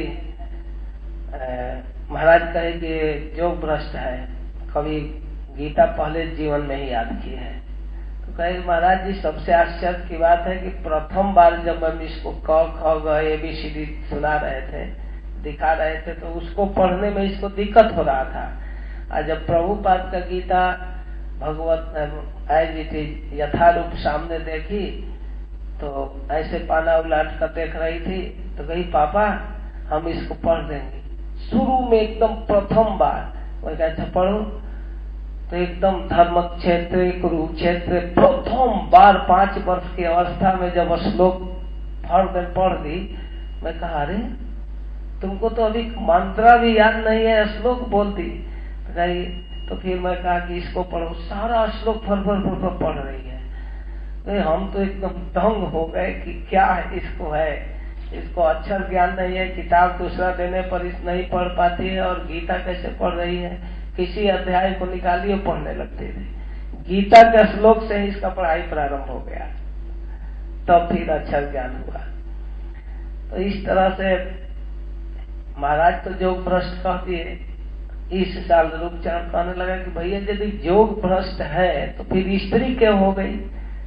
Speaker 1: महाराज कहे कि जो भ्रष्ट है कभी गीता पहले जीवन में ही याद की है। तो कहे महाराज जी सबसे आश्चर्य की बात है कि प्रथम बार जब हम इसको क ख ग ए बी सी डी सुना रहे थे, दिखा रहे थे, तो उसको पढ़ने में इसको दिक्कत हो रहा था। और जब प्रभुपाद का Gita Bhagavad as it is यथारूप सामने देखी तो ऐसे पाना उलाट कर देख रही थी। तो कही पापा हम इसको पढ़ देंगे। शुरू में एकदम प्रथम बार मैं कहता पढ़ो तो एकदम धर्म क्षेत्र कुरुक्षेत्र प्रथम बार पांच वर्ष की अवस्था में जब श्लोक पढ़ पढ़ दी, मैं कहा अरे तुमको तो अभी मंत्रा भी याद नहीं है, श्लोक बोलती। तो फिर मैं कहा कि इसको पढ़ो। सारा श्लोक फर फर फर फर पढ़ रही है। तो हम तो एकदम दंग हो गए कि क्या है इसको है, इसको अक्षर ज्ञान नहीं है, किताब दूसरा देने पर इस नहीं पढ़ पाती है और गीता कैसे पढ़ रही है। किसी अध्याय को निकालिए पढ़ने लगते थे। गीता के श्लोक से ही इसका पढ़ाई प्रारंभ हो गया, तब फिर अक्षर ज्ञान हुआ। तो इस तरह से महाराज तो योग भ्रष्ट कहती है। इस साल रूपचरण कहने लगा कि भैया यदि योग भ्रष्ट है तो फिर स्त्री क्यों हो गई।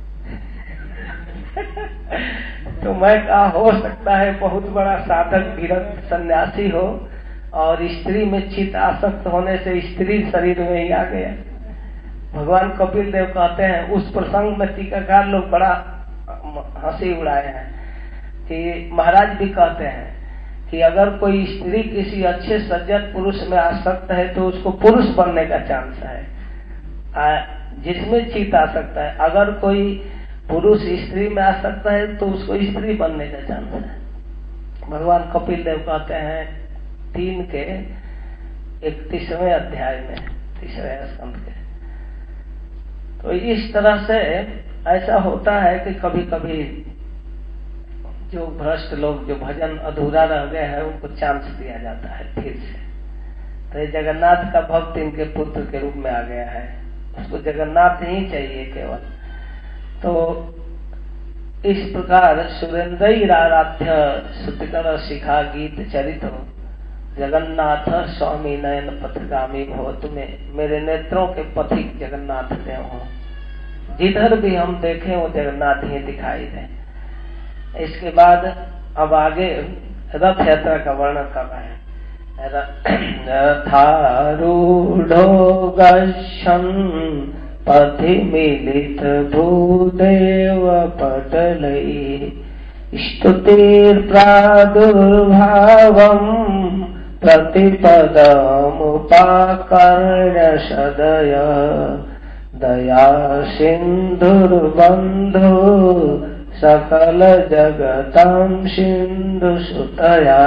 Speaker 1: तो मैं कहा हो सकता है बहुत बड़ा साधक विरक्त सन्यासी हो और स्त्री में चित्त आसक्त होने से स्त्री शरीर में ही आ गया। भगवान कपिल देव कहते हैं उस प्रसंग में टीकाकार लोग बड़ा हंसी उड़ाए हैं कि महाराज भी कहते हैं कि अगर कोई स्त्री किसी अच्छे सज्जन पुरुष में आसक्त है तो उसको पुरुष बनने का चांस है, जिसमें चित्त आ सकता है। अगर कोई पुरुष स्त्री में आ सकता है तो उसको स्त्री बनने का चांस है। भगवान कपिल देव कहते हैं तीन के इकतीसवें अध्याय में, तीसरे स्कंद के। तो इस तरह से ऐसा होता है कि कभी कभी जो भ्रष्ट लोग जो भजन अधूरा रह गए हैं उनको चांस दिया जाता है फिर से। तो जगन्नाथ का भक्त इनके पुत्र के रूप में आ गया है, उसको जगन्नाथ ही चाहिए केवल। तो इस प्रकार सुरेंद्र आराध्य सुतिकर्ण शिखा गीत चरित जगन्नाथ स्वामी नयन पथगामी भव। तुम्हें मेरे नेत्रों के पथिक जगन्नाथ देव हो, जिधर भी हम देखें वो जगन्नाथ ही दिखाई दे। इसके बाद अब आगे रथ यात्रा का वर्णन कर रहे हैं। रथारूढ़ो गच्छन् पथि मिलित भूदेव पटलै स्तुतिर् प्रादुर्भावम् प्रतिपदमुपाकर्ण्य सदय दया सिन्धुर्बन्धु सकल जगतां सिंधु सुतया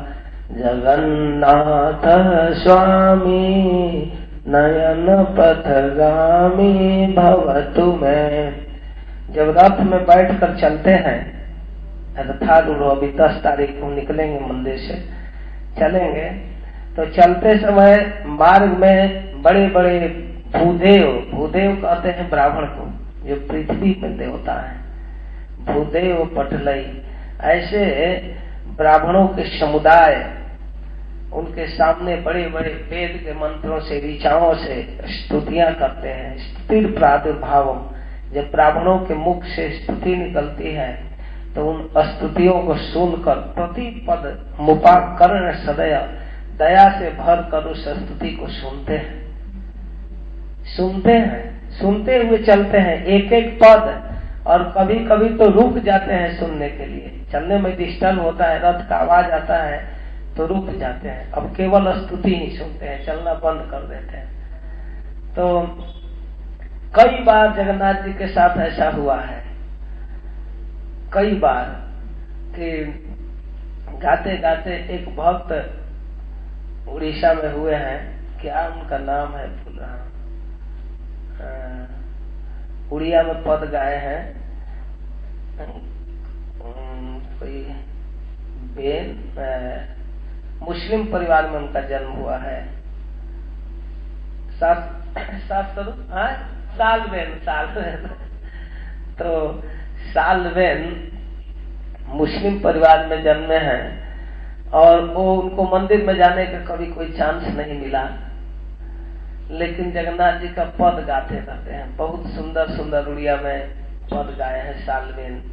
Speaker 1: जगन्नाथ स्वामी नयन पथगामी भवतु में। जब रथ में बैठकर चलते हैं, रथारूढ़ अभी दस तारीख को निकलेंगे मंदिर से, चलेंगे तो चलते समय मार्ग में बड़े बड़े भूदेव, भूदेव कहते हैं ब्राह्मण को जो पृथ्वी में देवता है, भूदेव पटलई, ऐसे ब्राह्मणों के समुदाय उनके सामने बड़े बड़े वेद के मंत्रों से ऋचाओं से स्तुतियां करते हैं। स्तुतिर प्रादुर्भावम, जब ब्राह्मणों के मुख से स्तुति निकलती है तो उन स्तुतियों को सुनकर प्रतिपद मुपाकर्ण सदय, दया से भर कर उस स्तुति को सुनते हैं सुनते हैं सुनते हुए चलते हैं एक एक पद। और कभी कभी तो रुक जाते हैं सुनने के लिए, चलने में डिस्टर्ब होता है, रथ का आवाज आता है तो रुक जाते हैं, अब केवल स्तुति ही सुनते हैं, चलना बंद कर देते हैं। तो कई बार जगन्नाथ जी के साथ ऐसा हुआ है, कई बार कि गाते गाते एक भक्त उड़ीसा में हुए हैं, क्या उनका नाम है भूल रहा हूं, उड़िया में पद गाए हैं, कोई बेन, मुस्लिम परिवार में उनका जन्म हुआ है, शास्त्र हाँ सालबेन सालबेन तो सालबेन मुस्लिम परिवार में जन्मे हैं और वो उनको मंदिर में जाने का कभी कोई चांस नहीं मिला, लेकिन जगन्नाथ जी का पद गाते रहते हैं। बहुत सुंदर सुंदर उड़िया में पद गाए हैं सालबेन।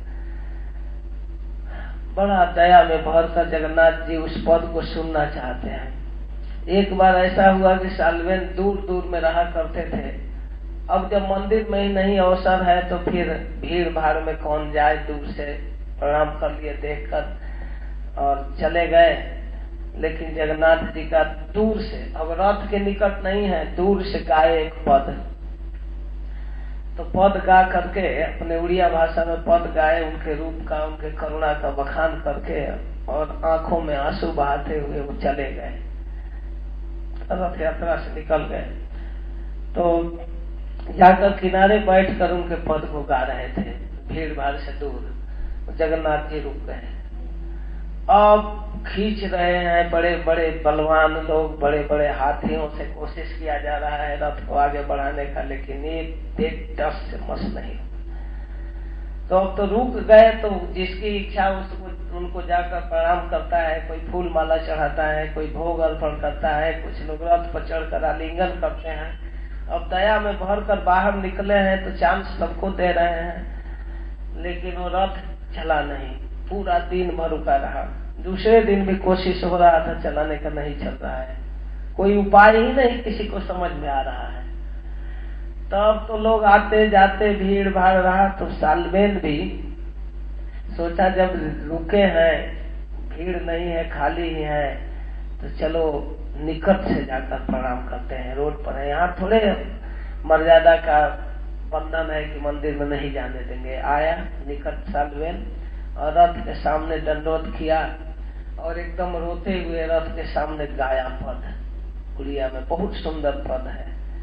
Speaker 1: बड़ा दया में भरकर जगन्नाथ जी उस पद को सुनना चाहते हैं। एक बार ऐसा हुआ कि सालबेन दूर दूर में रहा करते थे, अब जब मंदिर में ही नहीं अवसर है तो फिर भीड़ भाड़ में कौन जाए, दूर से प्रणाम कर लिए देखकर और चले गए। लेकिन जगन्नाथ जी का दूर से, अब रथ के निकट नहीं है, दूर से गाए एक पद, तो पद गा करके अपने उड़िया भाषा में पद गाए, उनके रूप का, उनके करुणा का बखान करके और आंखों में आंसू बहाते हुए वो चले गए, रथ यात्रा से निकल गए। तो जाकर किनारे बैठकर उनके पद को गा रहे थे, भीड़ भाड़ से दूर। जगन्नाथ जी रुक गए, अब खींच रहे हैं बड़े बड़े बलवान लोग, बड़े बड़े हाथियों से कोशिश किया जा रहा है रथ को आगे बढ़ाने का, लेकिन एक एक टस से मस नहीं। तो अब तो रुक गए, तो जिसकी इच्छा उसको उनको जाकर प्रणाम करता है, कोई फूल माला चढ़ाता है, कोई भोग अर्पण करता है, कुछ लोग रथ पर चढ़कर आलिंगन करते हैं। अब दया में भर कर बाहर निकले हैं तो चांस सबको दे रहे हैं, लेकिन वो रथ चला नहीं, पूरा दिन भर रुका रहा। दूसरे दिन भी कोशिश हो रहा था चलाने का, नहीं चल रहा है, कोई उपाय ही नहीं किसी को समझ में आ रहा है। तब तो लोग आते जाते भीड़ भाड़ रहा, तो सालबेन भी सोचा जब रुके हैं, भीड़ नहीं है, खाली ही है, तो चलो निकट से जाकर प्रणाम करते हैं, रोड पर है, यहाँ थोड़े मर्यादा का बंधन है कि मंदिर में नहीं जाने देंगे। आया निकट सालबेन और रथ के सामने दंडवत किया और एकदम रोते हुए रथ के सामने गाया पद, उड़िया में बहुत सुंदर पद है।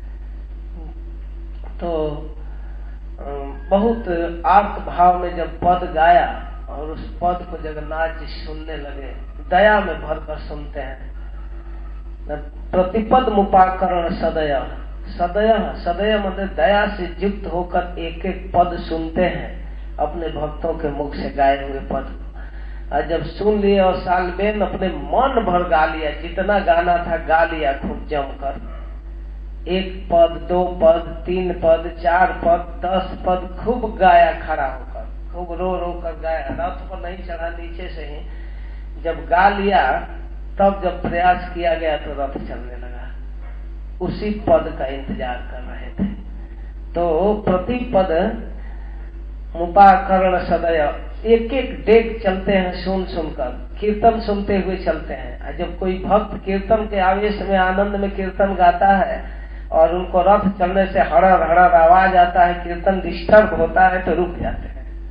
Speaker 1: तो बहुत आर्त भाव में जब पद गाया और उस पद को जगन्नाथ जी सुनने लगे, दया में भरकर सुनते हैं। प्रतिपद मुपाकरण सदय, सदय सदय मतलब दया से युक्त होकर एक एक पद सुनते हैं अपने भक्तों के मुख से गाए हुए पद। और जब सुन लिए और सालबेन अपने मन भर गा लिया, जितना गाना था गा लिया खूब जमकर, एक पद, दो पद, तीन पद, चार पद, दस पद खूब गाया खड़ा होकर, खूब रो रो कर गाया, रथ पर नहीं चढ़ा, नीचे से ही जब गा लिया, तब जब प्रयास किया गया तो रथ चलने लगा। उसी पद का इंतजार कर रहे थे। तो प्रतिपद मुपाकरण सदय, एक एक डेग चलते हैं सुन सुनकर, कीर्तन सुनते हुए चलते हैं। जब कोई भक्त कीर्तन के आवेश में, आनंद में कीर्तन गाता है और उनको रथ चलने से हड़र हड़र आवाज आता है, कीर्तन डिस्टर्ब होता है, तो रुक जाते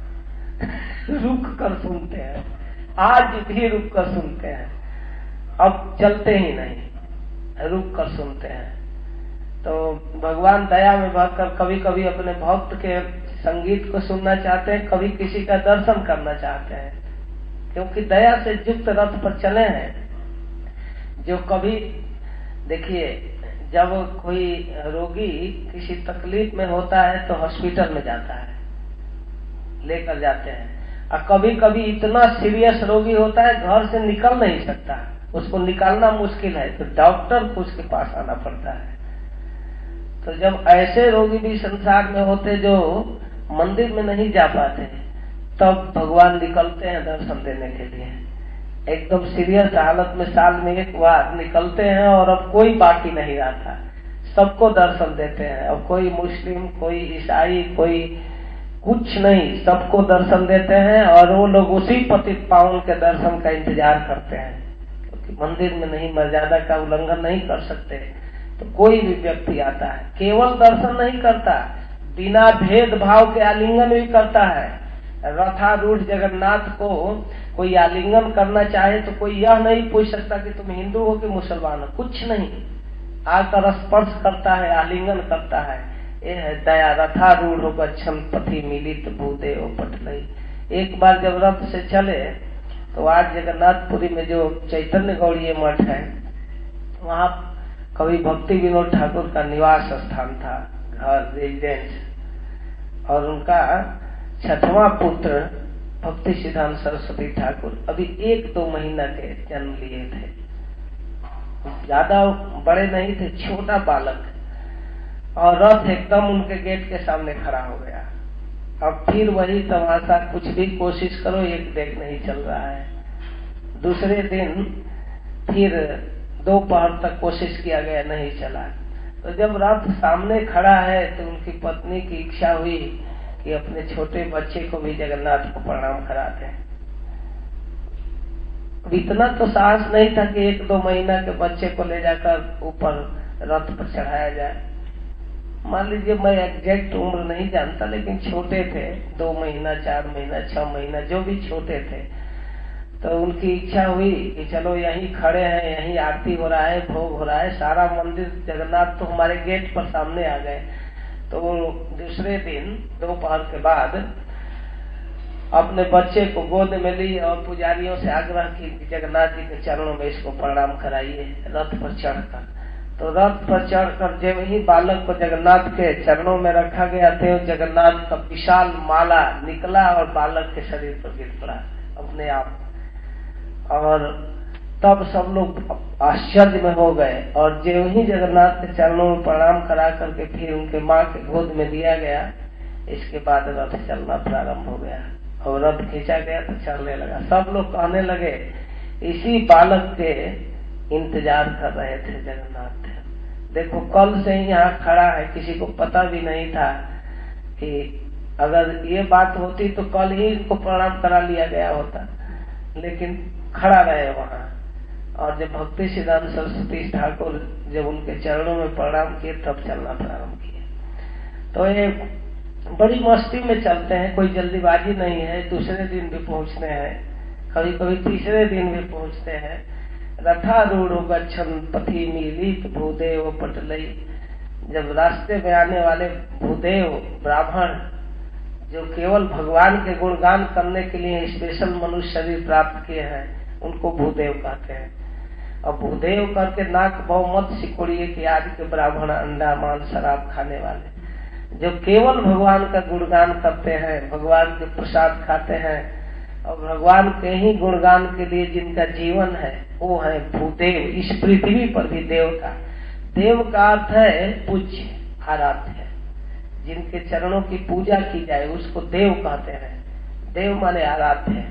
Speaker 1: हैं रुक कर सुनते हैं, आज भी रुक कर सुनते हैं, अब चलते ही नहीं, रुक कर सुनते हैं। तो भगवान दया में भरकर कभी कभी अपने भक्त के संगीत को सुनना चाहते हैं, कभी किसी का दर्शन करना चाहते हैं, क्योंकि दया से युक्त रथ पर चले हैं। जो कभी देखिए, जब कोई रोगी किसी तकलीफ में होता है तो हॉस्पिटल में जाता है, लेकर जाते हैं, और कभी कभी इतना सीरियस रोगी होता है घर से निकल नहीं सकता, उसको निकालना मुश्किल है, तो डॉक्टर को उसके पास आना पड़ता है। तो जब ऐसे रोगी भी संसार में होते जो मंदिर में नहीं जा पाते, तब भगवान निकलते हैं दर्शन देने के लिए। एकदम सीरियस हालत में साल में एक बार निकलते हैं और अब कोई बाकी नहीं रहता, सबको दर्शन देते हैं। अब कोई मुस्लिम, कोई ईसाई, कोई कुछ नहीं, सबको दर्शन देते हैं और वो लोग उसी पतित पावन के दर्शन का इंतजार करते हैं, क्योंकि मंदिर में नहीं, मर्यादा का उल्लंघन नहीं कर सकते। तो कोई भी व्यक्ति आता है, केवल दर्शन नहीं करता, बिना भेदभाव के आलिंगन भी करता है। रथारूढ़ जगन्नाथ को कोई आलिंगन करना चाहे तो कोई यह नहीं पूछ सकता कि तुम हिंदू हो कि मुसलमान हो, कुछ नहीं, आकर स्पर्श करता है, आलिंगन करता है। ये है दया। रथारूढ़ हो गच्छन पथि मिलित भूदेव पटलई। एक बार जब रथ से चले तो आज जगन्नाथपुरी में जो चैतन्य गौड़ीय मठ है, वहाँ कवि भक्ति विनोद ठाकुर का निवास स्थान था, घर, रेजिडेंस, और उनका छठवां पुत्र भक्ति सिद्धांत सरस्वती ठाकुर अभी एक दो महीना के जन्म लिए थे, ज्यादा बड़े नहीं थे, छोटा बालक, और रथ एकदम उनके गेट के सामने खड़ा हो गया। अब फिर वही तमाशा, कुछ भी कोशिश करो एक देख नहीं चल रहा है। दूसरे दिन फिर दोपहर तक कोशिश किया गया, नहीं चला। तो जब रथ सामने खड़ा है तो उनकी पत्नी की इच्छा हुई कि अपने छोटे बच्चे को भी जगन्नाथ को प्रणाम कराते हैं। इतना तो साहस नहीं था कि एक दो महीना के बच्चे को ले जाकर ऊपर रथ पर चढ़ाया जाए। मान लीजिए, मैं एग्जैक्ट उम्र नहीं जानता, लेकिन छोटे थे, दो महीना, चार महीना, छह महीना, जो भी छोटे थे। तो उनकी इच्छा हुई कि चलो यहीं खड़े हैं, यहीं आरती हो रहा है, भोग हो रहा है, सारा मंदिर जगन्नाथ तो हमारे गेट पर सामने आ गए। तो दूसरे दिन दोपहर के बाद अपने बच्चे को गोद में ली और पुजारियों से आग्रह की कि जगन्नाथ जी के चरणों में इसको प्रणाम कराइए रथ पर चढ़कर। तो रथ पर चढ़कर जब ही बालक को जगन्नाथ के चरणों में रखा गया थे, जगन्नाथ का विशाल माला निकला और बालक के शरीर पर गिर पड़ा अपने आप। और तब सब लोग आश्चर्य में हो गए, और जो ही जगन्नाथ के चरणों में प्रणाम करा करके फिर उनके माँ के गोद में दिया गया, इसके बाद रथ चलना प्रारंभ हो गया और रथ खींचा गया तो चलने लगा। सब लोग कहने लगे इसी बालक के इंतजार कर रहे थे जगन्नाथ। देखो कल से ही यहाँ खड़ा है, किसी को पता भी नहीं था कि अगर ये बात होती तो कल ही इनको प्रणाम करा लिया गया होता, लेकिन खड़ा रहे वहाँ। और जब भक्ति सिद्धांत सरस्वती ठाकुर जब उनके चरणों में प्रणाम किए तब चलना प्रारंभ किए। तो ये बड़ी मस्ती में चलते हैं, कोई जल्दीबाजी नहीं है। दूसरे दिन भी पहुँचते हैं, कभी कभी तीसरे दिन भी पहुँचते हैं। रथारूढ़ गच्छन पथि मिलित भूदेव पटलई। जब रास्ते में आने वाले भूदेव ब्राह्मण जो केवल भगवान के गुणगान करने के लिए स्पेशल मनुष्य शरीर प्राप्त किए हैं, उनको भूदेव कहते हैं। और भूदेव करके नाक बहु मत सिकोड़िए कि आज के ब्राह्मण अंडा मांस शराब खाने वाले, जो केवल भगवान का गुणगान करते हैं, भगवान के प्रसाद खाते हैं और भगवान के ही गुणगान के लिए जिनका जीवन है, वो है भूदेव। इस पृथ्वी पर भी देव का देव का अर्थ है पूज्य, आराध्य, जिनके चरणों की पूजा की जाए उसको देव कहते हैं। देव माने आराध्य।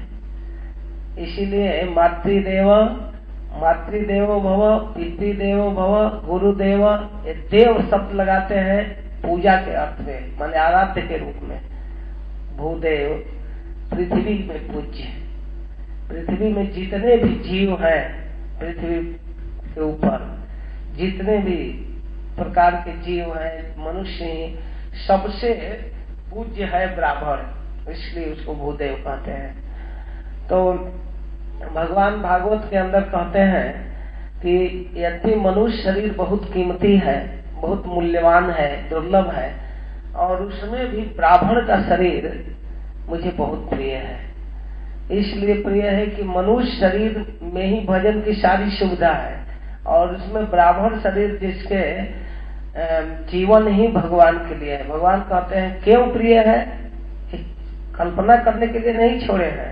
Speaker 1: इसीलिए मातृदेव मातृदेवो भव, पितृदेवो भव, गुरुदेव, ये देव शब्द लगाते हैं पूजा के अर्थ में, माने आराध्य के रूप में। भूदेव पृथ्वी में पूज्य। पृथ्वी में जितने भी जीव हैं, पृथ्वी के ऊपर जितने भी प्रकार के जीव हैं, मनुष्य सबसे पूज्य है ब्राह्मण, इसलिए उसको भूदेव कहते हैं। तो भगवान भागवत के अंदर कहते हैं कि यदि मनुष्य शरीर बहुत कीमती है, बहुत मूल्यवान है, दुर्लभ है, और उसमें भी ब्राह्मण का शरीर मुझे बहुत प्रिय है। इसलिए प्रिय है कि मनुष्य शरीर में ही भजन की सारी सुविधा है, और उसमें ब्राह्मण शरीर जिसके जीवन ही भगवान के लिए है। भगवान कहते हैं क्यों प्रिय है, कल्पना करने के लिए नहीं छोड़े हैं।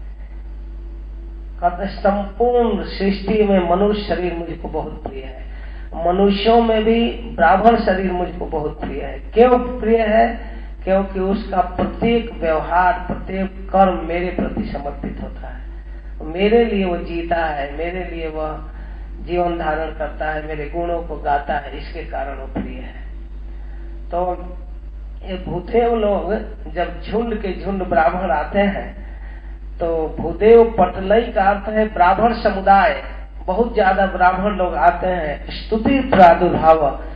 Speaker 1: कहते संपूर्ण सृष्टि में मनुष्य शरीर मुझको बहुत प्रिय है, मनुष्यों में भी ब्राह्मण शरीर मुझको बहुत प्रिय है। क्यों प्रिय है, क्योंकि उसका प्रत्येक व्यवहार, प्रत्येक कर्म मेरे प्रति समर्पित होता है। मेरे लिए वो जीता है, मेरे लिए वह जीवन धारण करता है, मेरे गुणों को गाता है, इसके कारण वो प्रिय है। तो ये भूदेव लोग जब झुंड के झुंड ब्राह्मण आते हैं, तो भूदेव पटलई का अर्थ है ब्राह्मण समुदाय। बहुत ज्यादा ब्राह्मण लोग आते हैं, स्तुति प्रादुर्भाव,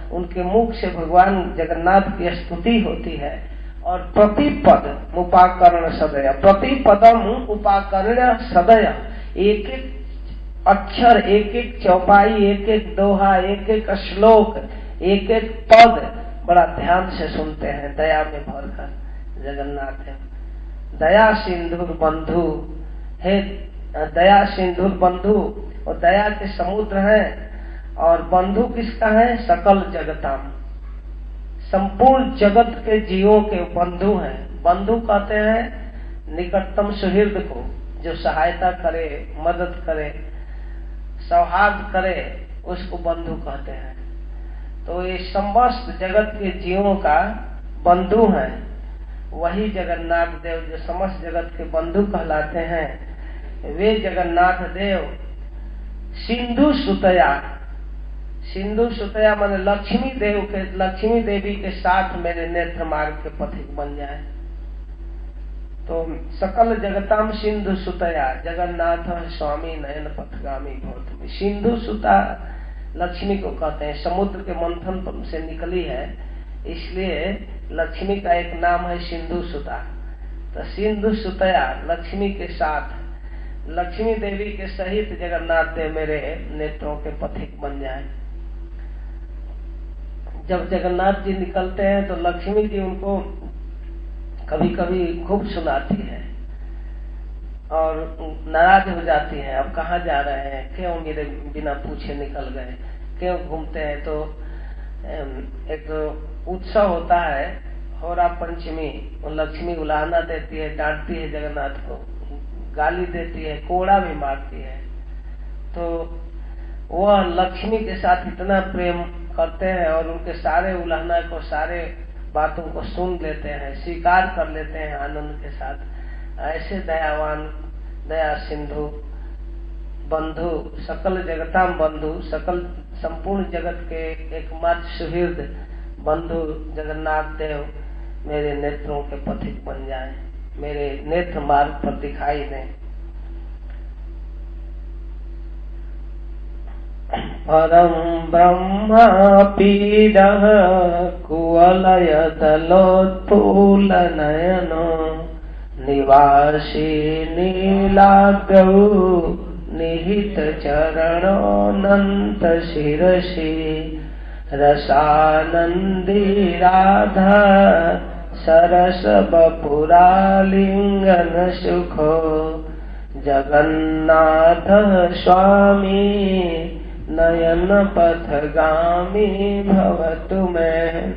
Speaker 1: उनके मुख से भगवान जगन्नाथ की स्तुति होती है। और प्रतिपद उपाकरण सदय, प्रतिपदम उपाकरण सदय, एक एक अक्षर, एक एक चौपाई, एक एक दोहा, एक एक श्लोक, एक एक पद बड़ा ध्यान से सुनते हैं, दया में भरकर। जगन्नाथ है दया सिंधुर बंधु, हे दया सिंधुर बंधु, और दया के समुद्र है। और बंधु किसका है? सकल जगताम, संपूर्ण जगत के जीवों के बंधु हैं। बंधु कहते हैं निकटतम सुहृद को, जो सहायता करे, मदद करे, सौहार्द करे, उसको बंधु कहते हैं। तो ये समस्त जगत के जीवों का बंधु है। वही जगन्नाथ देव जो समस्त जगत के बंधु कहलाते हैं, वे जगन्नाथ देव सिंधु सुतया, सिंधु सुतया माने लक्ष्मी देव के, लक्ष्मी देवी के साथ मेरे नेत्र मार्ग के पथिक बन जाए। तो सकल जगताम सिंधु सुतया, जगन्नाथ स्वामी नयन पथगामी भवतुमे। सिंधु सुता लक्ष्मी को कहते हैं, समुद्र के मंथन से निकली है, इसलिए लक्ष्मी का एक नाम है सिंधु सुता। तो सिंधु सुतया लक्ष्मी के साथ, लक्ष्मी देवी के सहित जगन्नाथ देव मेरे नेत्रों के पथिक बन जाए। जब जगन्नाथ जी निकलते हैं तो लक्ष्मी जी उनको कभी कभी खूब सुनाती है और नाराज हो जाती हैं, अब कहाँ जा रहे हैं, क्यों मेरे बिना पूछे निकल गए, क्यों घूमते हैं। तो एक तो उत्सव होता है होरा पंचमी, लक्ष्मी उलाहना देती है, डांटती है जगन्नाथ को, गाली देती है, कोड़ा भी मारती है। तो वह लक्ष्मी के साथ इतना प्रेम करते हैं और उनके सारे उलाहना को, सारे बातों को सुन लेते हैं, स्वीकार कर लेते हैं आनंद के साथ। ऐसे दयावान, दया सिंधु बंधु, सकल जगताम बंधु, सकल संपूर्ण जगत के एकमात्र सुहृद बंधु जगन्नाथ देव मेरे नेत्रों के पथिक बन जाए, मेरे नेत्र मार्ग पर दिखाई दें। परम ब्रह्मा पीडः कुवलय दलोत्फूल नयनो, निवासी नीलाग्रौ निहित चरणोऽनंत शिरसि, रसानंदी राधा सरस बपुरालिंगन सुखो, जगन्नाथ स्वामी नयन पथगामी भवतु में।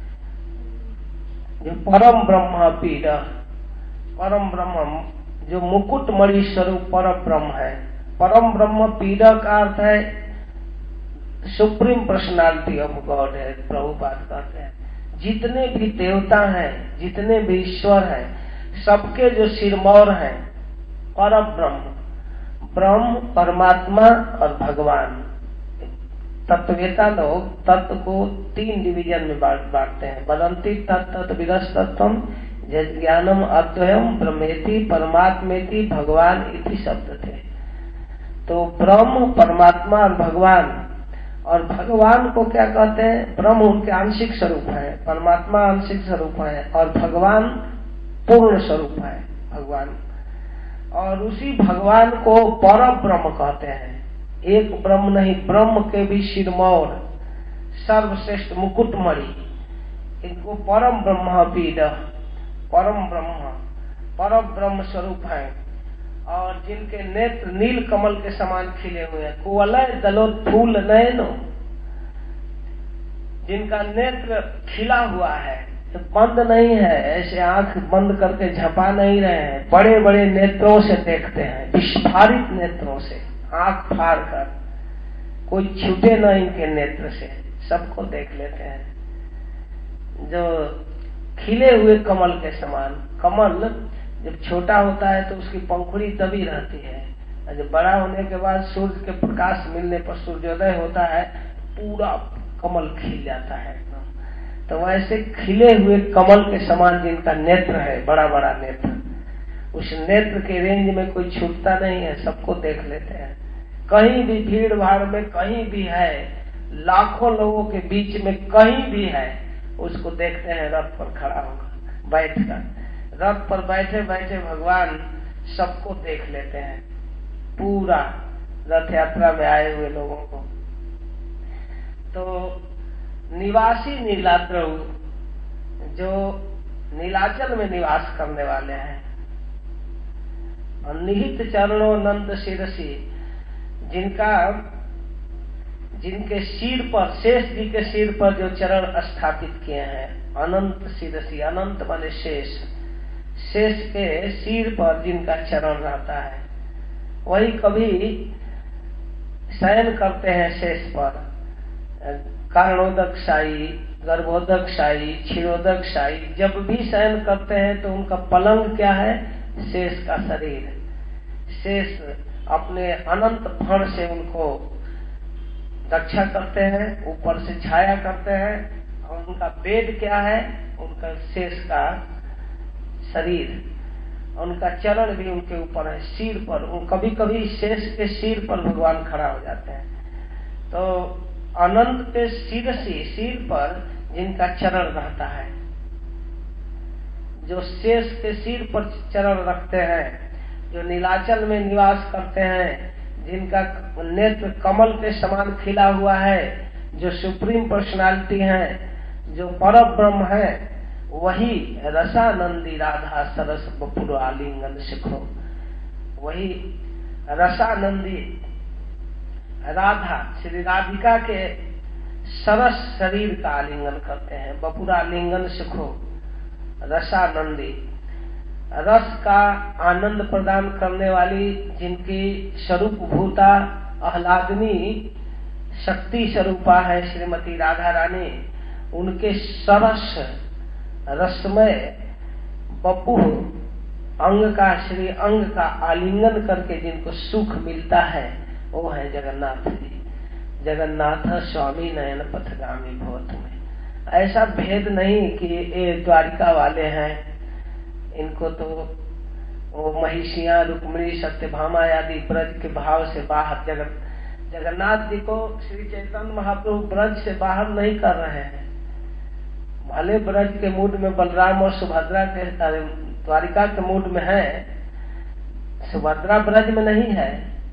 Speaker 1: जो परम ब्रह्म पीड, परम ब्रह्म जो मुकुटमणि स्वरूप पर ब्रह्म है। परम ब्रह्म पीड का अर्थ है सुप्रीम पर्सनालिटी ऑफ गॉड है। प्रभुपाद कहते हैं जितने भी देवता हैं, जितने भी ईश्वर हैं, सबके जो सिरमौर हैं पर ब्रह्म, ब्रह्म परमात्मा और भगवान। तत्ववेता लोग तत्व को तीन डिवीजन में बांटते हैं, वदंती तत्व विदस तत्वम ज्ञानम अद्वयम ब्रह्मेति परमात्मेति भगवान इति शब्द थे। तो ब्रह्म परमात्मा और भगवान, और भगवान को क्या कहते हैं? ब्रह्म उनके आंशिक स्वरूप है, परमात्मा आंशिक स्वरूप है और भगवान पूर्ण स्वरूप है भगवान। और उसी भगवान को पर ब्रह्म कहते हैं। एक ब्रह्म नहीं, ब्रह्म के भी सिरमौर, सर्वश्रेष्ठ मुकुटमणि, इनको परम ब्रह्म पीड, परम ब्रह्म, परम ब्रह्म स्वरूप है। और जिनके नेत्र नील कमल के समान खिले हुए हैं, कुवलय दलोत्फूल नयनो, जिनका नेत्र खिला हुआ है, बंद नहीं है, ऐसे आंख बंद करके झपा नहीं रहे हैं, बड़े बड़े नेत्रों से देखते हैं, विस्फारित नेत्रों से, आंख फाड़ कर, कोई छूटे न इनके नेत्र से, सबको देख लेते हैं। जो खिले हुए कमल के समान, कमल जब छोटा होता है तो उसकी पंखुड़ी दबी रहती है, और जब बड़ा होने के बाद सूर्य के प्रकाश मिलने पर, सूर्योदय होता है, पूरा कमल खिल जाता है। तो वैसे खिले हुए कमल के समान जिनका नेत्र है, बड़ा बड़ा नेत्र, उस नेत्र के रेंज में कोई छूटता नहीं है, सबको देख लेते हैं। कहीं भी भीड़ भाड़ में कहीं भी है, लाखों लोगों के बीच में कहीं भी है, उसको देखते हैं रथ पर खड़ा होकर बैठकर। रथ पर बैठे बैठे भगवान सबको देख लेते हैं, पूरा रथ यात्रा में आए हुए लोगों को। तो निवासी नीलाद्रौ, जो नीलाचल में निवास करने वाले हैं, और निहित चरणों नंद शिरसी, जिनका जिनके सिर पर, शेष जी के सिर पर जो चरण स्थापित किए हैं, अनंत शिरसी, अनंत माने शेष, शेष के सिर पर जिनका चरण रहता है, वही कभी शयन करते हैं शेष पर। कारणोदक शाही, गर्भोदक शाही, क्षीरोदक शाही, जब भी शयन करते हैं तो उनका पलंग क्या है? शेष का शरीर। शेष अपने अनंत फण से उनको रक्षा करते हैं, ऊपर से छाया करते हैं, और उनका बेड क्या है? उनका शेष का शरीर, उनका चरण भी उनके ऊपर है, सिर पर। कभी कभी शेष के सिर पर भगवान खड़ा हो जाते हैं। तो अनंत के सिर से, सिर पर जिनका चरण रहता है, जो शेष के सिर पर चरण रखते हैं, जो नीलाचल में निवास करते हैं, जिनका नेत्र कमल के समान खिला हुआ है, जो सुप्रीम पर्सनालिटी है, जो परम ब्रह्म है, वही रसानंदी राधा सरस बपुर आलिंगन सिखो। वही रसानंदी राधा, श्री राधिका के सरस शरीर का आलिंगन करते हैं, बपुरा लिंगन सिखो। रसानंदी, रस का आनंद प्रदान करने वाली, जिनकी स्वरूप भूता आह्लादनी शक्ति स्वरूपा है श्रीमती राधा रानी, उनके सरस रसमय बपु अंग का, श्री अंग का आलिंगन करके जिनको सुख मिलता है, वो है जगन्नाथ जी। जगन्नाथ स्वामी नयन पथगामी भवत में ऐसा भेद नहीं कि ये द्वारिका वाले हैं, इनको तो वो महिषियां, रुक्मिणी, सत्यभामा आदि ब्रज के भाव से बाहर, जगन जगन्नाथ जी को श्री चैतन्य महाप्रभु ब्रज से बाहर नहीं कर रहे हैं। भले ब्रज के मूड में बलराम और सुभद्रा के, द्वारिका के मूड में है, सुभद्रा ब्रज में नहीं है,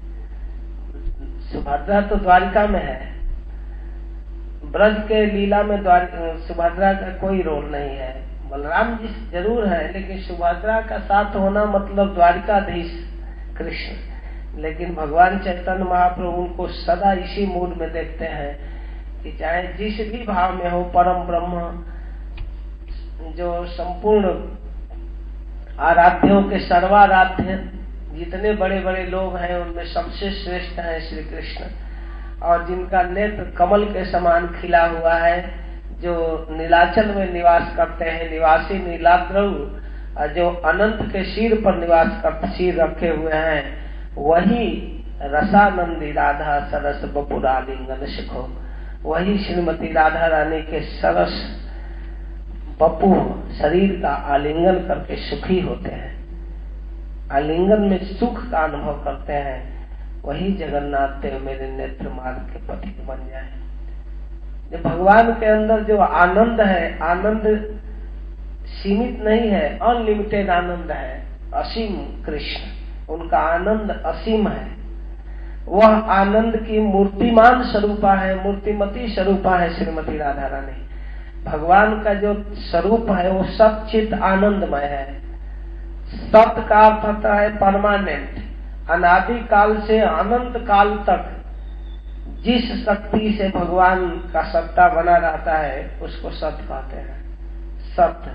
Speaker 1: सुभद्रा तो द्वारिका में है। ब्रज के लीला में सुभद्रा का कोई रोल नहीं है। बलराम जी जरूर है, लेकिन सुभद्रा का साथ होना मतलब द्वारिकाधीश कृष्ण। लेकिन भगवान चैतन्य महाप्रभु उनको सदा इसी मूड में देखते हैं कि चाहे जिस भी भाव में हो, परम ब्रह्म जो संपूर्ण आराध्यों के सर्वाराध्य जितने बड़े बड़े लोग हैं, उनमें सबसे श्रेष्ठ है श्री कृष्ण, और जिनका नेत्र कमल के समान खिला हुआ है, जो नीलाचल में निवास करते हैं, निवासी नीलाद्रौ, जो अनंत के सिर पर निवास कर सिर रखे हुए हैं, वही रसानंदी राधा सरस बपुरा लिंगन सिखो। वही श्रीमती राधा रानी के सरस बपु शरीर का आलिंगन करके सुखी होते हैं, आलिंगन में सुख का अनुभव करते हैं। वही जगन्नाथ देव मेरे नेत्र मार्ग के पथिक बन जाए। जो भगवान के अंदर जो आनंद है, आनंद सीमित नहीं है, अनलिमिटेड आनंद है, असीम कृष्ण, उनका आनंद असीम है। वह आनंद की मूर्तिमान स्वरूपा है, मूर्तिमती स्वरूपा है श्रीमती राधा रानी। भगवान का जो स्वरूप है वो सच्चित आनंदमय है। सत्य का अर्थ होता है परमानेंट, अनादि काल से अनंत काल तक जिस शक्ति से भगवान का सत्ता बना रहता है उसको सत्य कहते हैं, सत्य।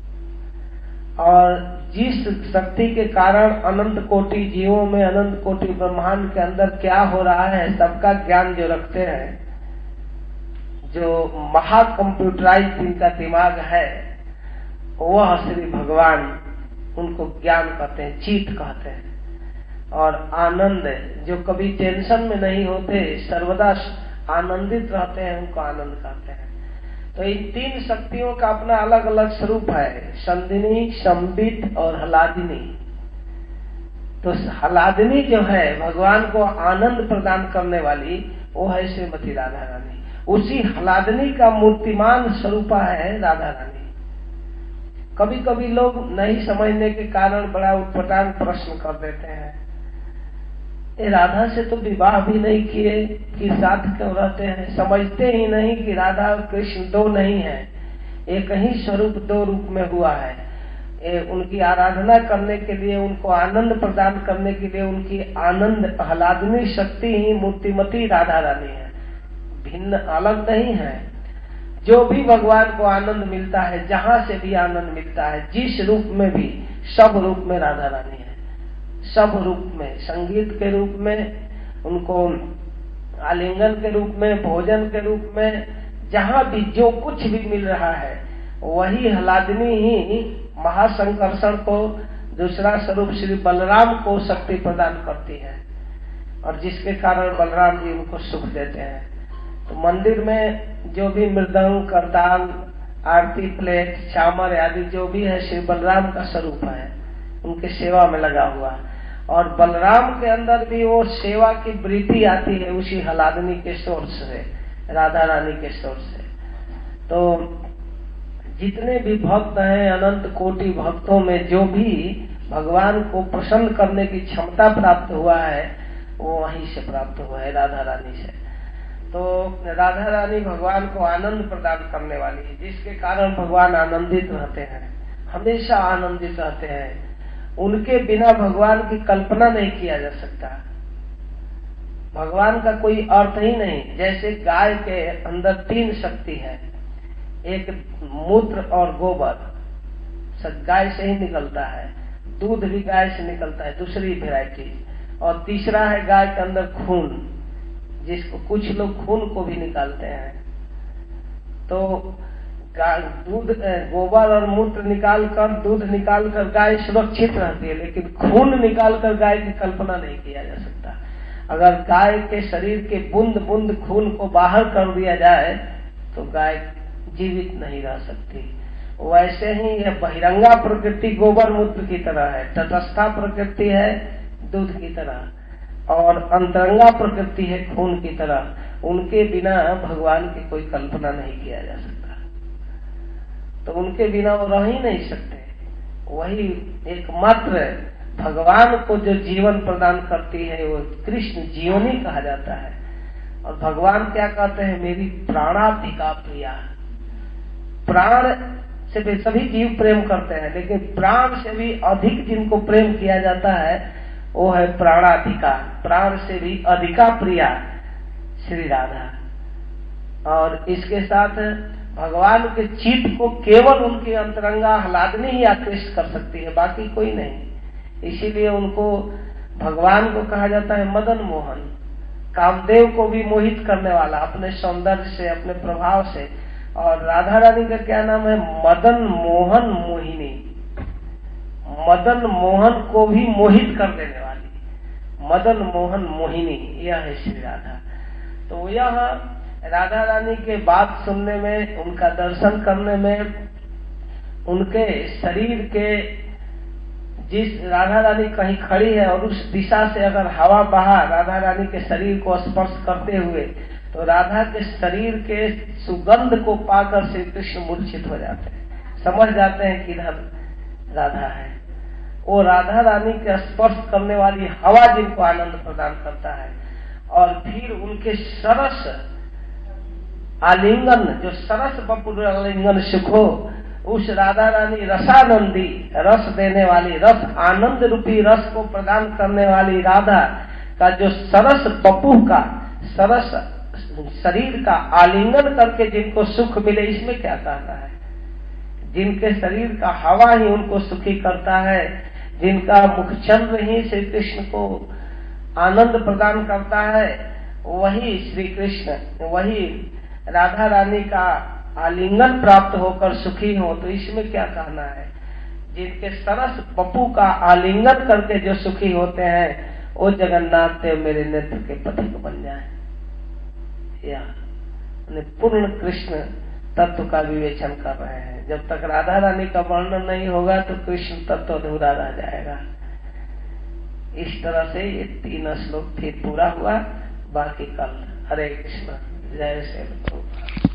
Speaker 1: और जिस शक्ति के कारण अनंत कोटि जीवों में, अनंत कोटि ब्रह्मांड के अंदर क्या हो रहा है सबका ज्ञान जो रखते हैं, जो महाकंप्यूटराइज जिनका दिमाग है, वह श्री भगवान, उनको ज्ञान कहते हैं, चित कहते हैं। और आनंद, जो कभी टेंशन में नहीं होते, सर्वदा आनंदित रहते हैं, उनको आनंद कहते हैं। तो इन तीन शक्तियों का अपना अलग अलग स्वरूप है, संदिनी, संबित और हलादिनी। तो हलादिनी जो है भगवान को आनंद प्रदान करने वाली, वो है श्रीमती राधा रानी। उसी हलादनी का मूर्तिमान स्वरूपा है राधा रानी। कभी कभी लोग नहीं समझने के कारण बड़ा उटपटांग प्रश्न कर देते हैं, ये राधा से तो विवाह भी नहीं किए कि साथ क्यों रहते हैं? समझते ही नहीं कि राधा और कृष्ण दो नहीं है, एक ही स्वरूप दो रूप में हुआ है। ए, उनकी आराधना करने के लिए, उनको आनंद प्रदान करने के लिए उनकी आनंद आह्लादनी शक्ति ही मूर्तिमती राधा रानी है, भिन्न अलग नहीं है। जो भी भगवान को आनंद मिलता है, जहां से भी आनंद मिलता है, जिस रूप में भी, सब रूप में राधा रानी है। सब रूप में, संगीत के रूप में, उनको आलिंगन के रूप में, भोजन के रूप में, जहां भी जो कुछ भी मिल रहा है वही हलादनी ही महासंकर्षण को, दूसरा स्वरूप श्री बलराम को शक्ति प्रदान करती है, और जिसके कारण बलराम जी उनको सुख देते हैं। तो मंदिर में जो भी मृदंग, करताल, आरती प्लेट, चामर आदि जो भी है श्री बलराम का स्वरूप है, उनके सेवा में लगा हुआ। और बलराम के अंदर भी वो सेवा की वृत्ति आती है उसी हलादनी के सोर्स से, राधा रानी के सोर्स से। तो जितने भी भक्त हैं, अनंत कोटि भक्तों में जो भी भगवान को प्रसन्न करने की क्षमता प्राप्त हुआ है, वो वहीं से प्राप्त हुआ है, राधा रानी से। तो राधा रानी भगवान को आनंद प्रदान करने वाली है, जिसके कारण भगवान आनंदित रहते हैं, हमेशा आनंदित रहते हैं। उनके बिना भगवान की कल्पना नहीं किया जा सकता। भगवान का कोई अर्थ ही नहीं। जैसे गाय के अंदर तीन शक्ति है, एक मूत्र और गोबर सब गाय से ही निकलता है, दूध भी गाय से निकलता है, दूसरी वेराइटी, और तीसरा है गाय के अंदर खून, जिसको कुछ लोग खून को भी निकालते हैं। तो दूध, गोबर और मूत्र निकाल कर, दूध निकाल कर गाय सुरक्षित रहती है, लेकिन खून निकाल कर गाय की कल्पना नहीं किया जा सकता। अगर गाय के शरीर के बूंद बूंद खून को बाहर कर दिया जाए तो गाय जीवित नहीं रह सकती। वैसे ही यह बहिरंगा प्रकृति गोबर मूत्र की तरह है, तटस्था प्रकृति है दूध की तरह, और अंतरंगा प्रकृति है खून की तरह। उनके बिना भगवान की कोई कल्पना नहीं किया जा सकता। तो उनके बिना वो रह ही नहीं सकते। वही एकमात्र भगवान को जो जीवन प्रदान करती है वो कृष्ण जीवनी कहा जाता है। और भगवान क्या कहते हैं, मेरी प्राणाधिका प्रिया। प्राण से भी सभी जीव प्रेम करते हैं, लेकिन प्राण से भी अधिक जिनको प्रेम किया जाता है वो है प्राणाधिका। प्राण से भी अधिका प्रिया श्री राधा। और इसके साथ भगवान के चित्त को केवल उनकी अंतरंगा आह्लादनी ही आकृष्ट कर सकती है, बाकी कोई नहीं। इसीलिए उनको, भगवान को कहा जाता है मदन मोहन। कामदेव को भी मोहित करने वाला अपने सौंदर्य से, अपने प्रभाव से। और राधा रानी का क्या नाम है, मदन मोहन मोहिनी। मदन मोहन को भी मोहित कर देने वाली, मदन मोहन मोहिनी, यह है श्री राधा। तो यह राधा रानी के बात सुनने में, उनका दर्शन करने में, उनके शरीर के, जिस राधा रानी कहीं खड़ी है और उस दिशा से अगर हवा बहा राधा रानी के शरीर को स्पर्श करते हुए, तो राधा के शरीर के सुगंध को पाकर श्री कृष्ण मूर्छित हो जाते हैं, समझ जाते हैं कि इधर राधा है। वो राधा रानी के स्पर्श करने वाली हवा जिनको आनंद प्रदान करता है। और फिर उनके सरस आलिंगन, जो सरस बपुर आलिंगन सुखो, उस राधा रानी रसानंदी, रस देने वाली, रस आनंद रूपी रस को प्रदान करने वाली राधा का जो सरस बपू का, सरस शरीर का आलिंगन करके जिनको सुख मिले, इसमें क्या कहना है। जिनके शरीर का हवा ही उनको सुखी करता है, जिनका मुखचंद्र ही श्री कृष्ण को आनंद प्रदान करता है, वही श्री कृष्ण, वही राधा रानी का आलिंगन प्राप्त होकर सुखी हो। तो इसमें क्या कहना है, जिनके सरस बपू का आलिंगन करके जो सुखी होते हैं, वो जगन्नाथ देव मेरे नेत्र के पथिक बन जाए। या पूर्ण कृष्ण तत्व का विवेचन कर रहे हैं। जब तक राधा रानी का वर्णन नहीं होगा तो कृष्ण तत्व अधूरा रह जाएगा। इस तरह से ये तीन श्लोक फिर पूरा हुआ। बाकी कल। हरे कृष्ण। जय श्री प्रभुपाद।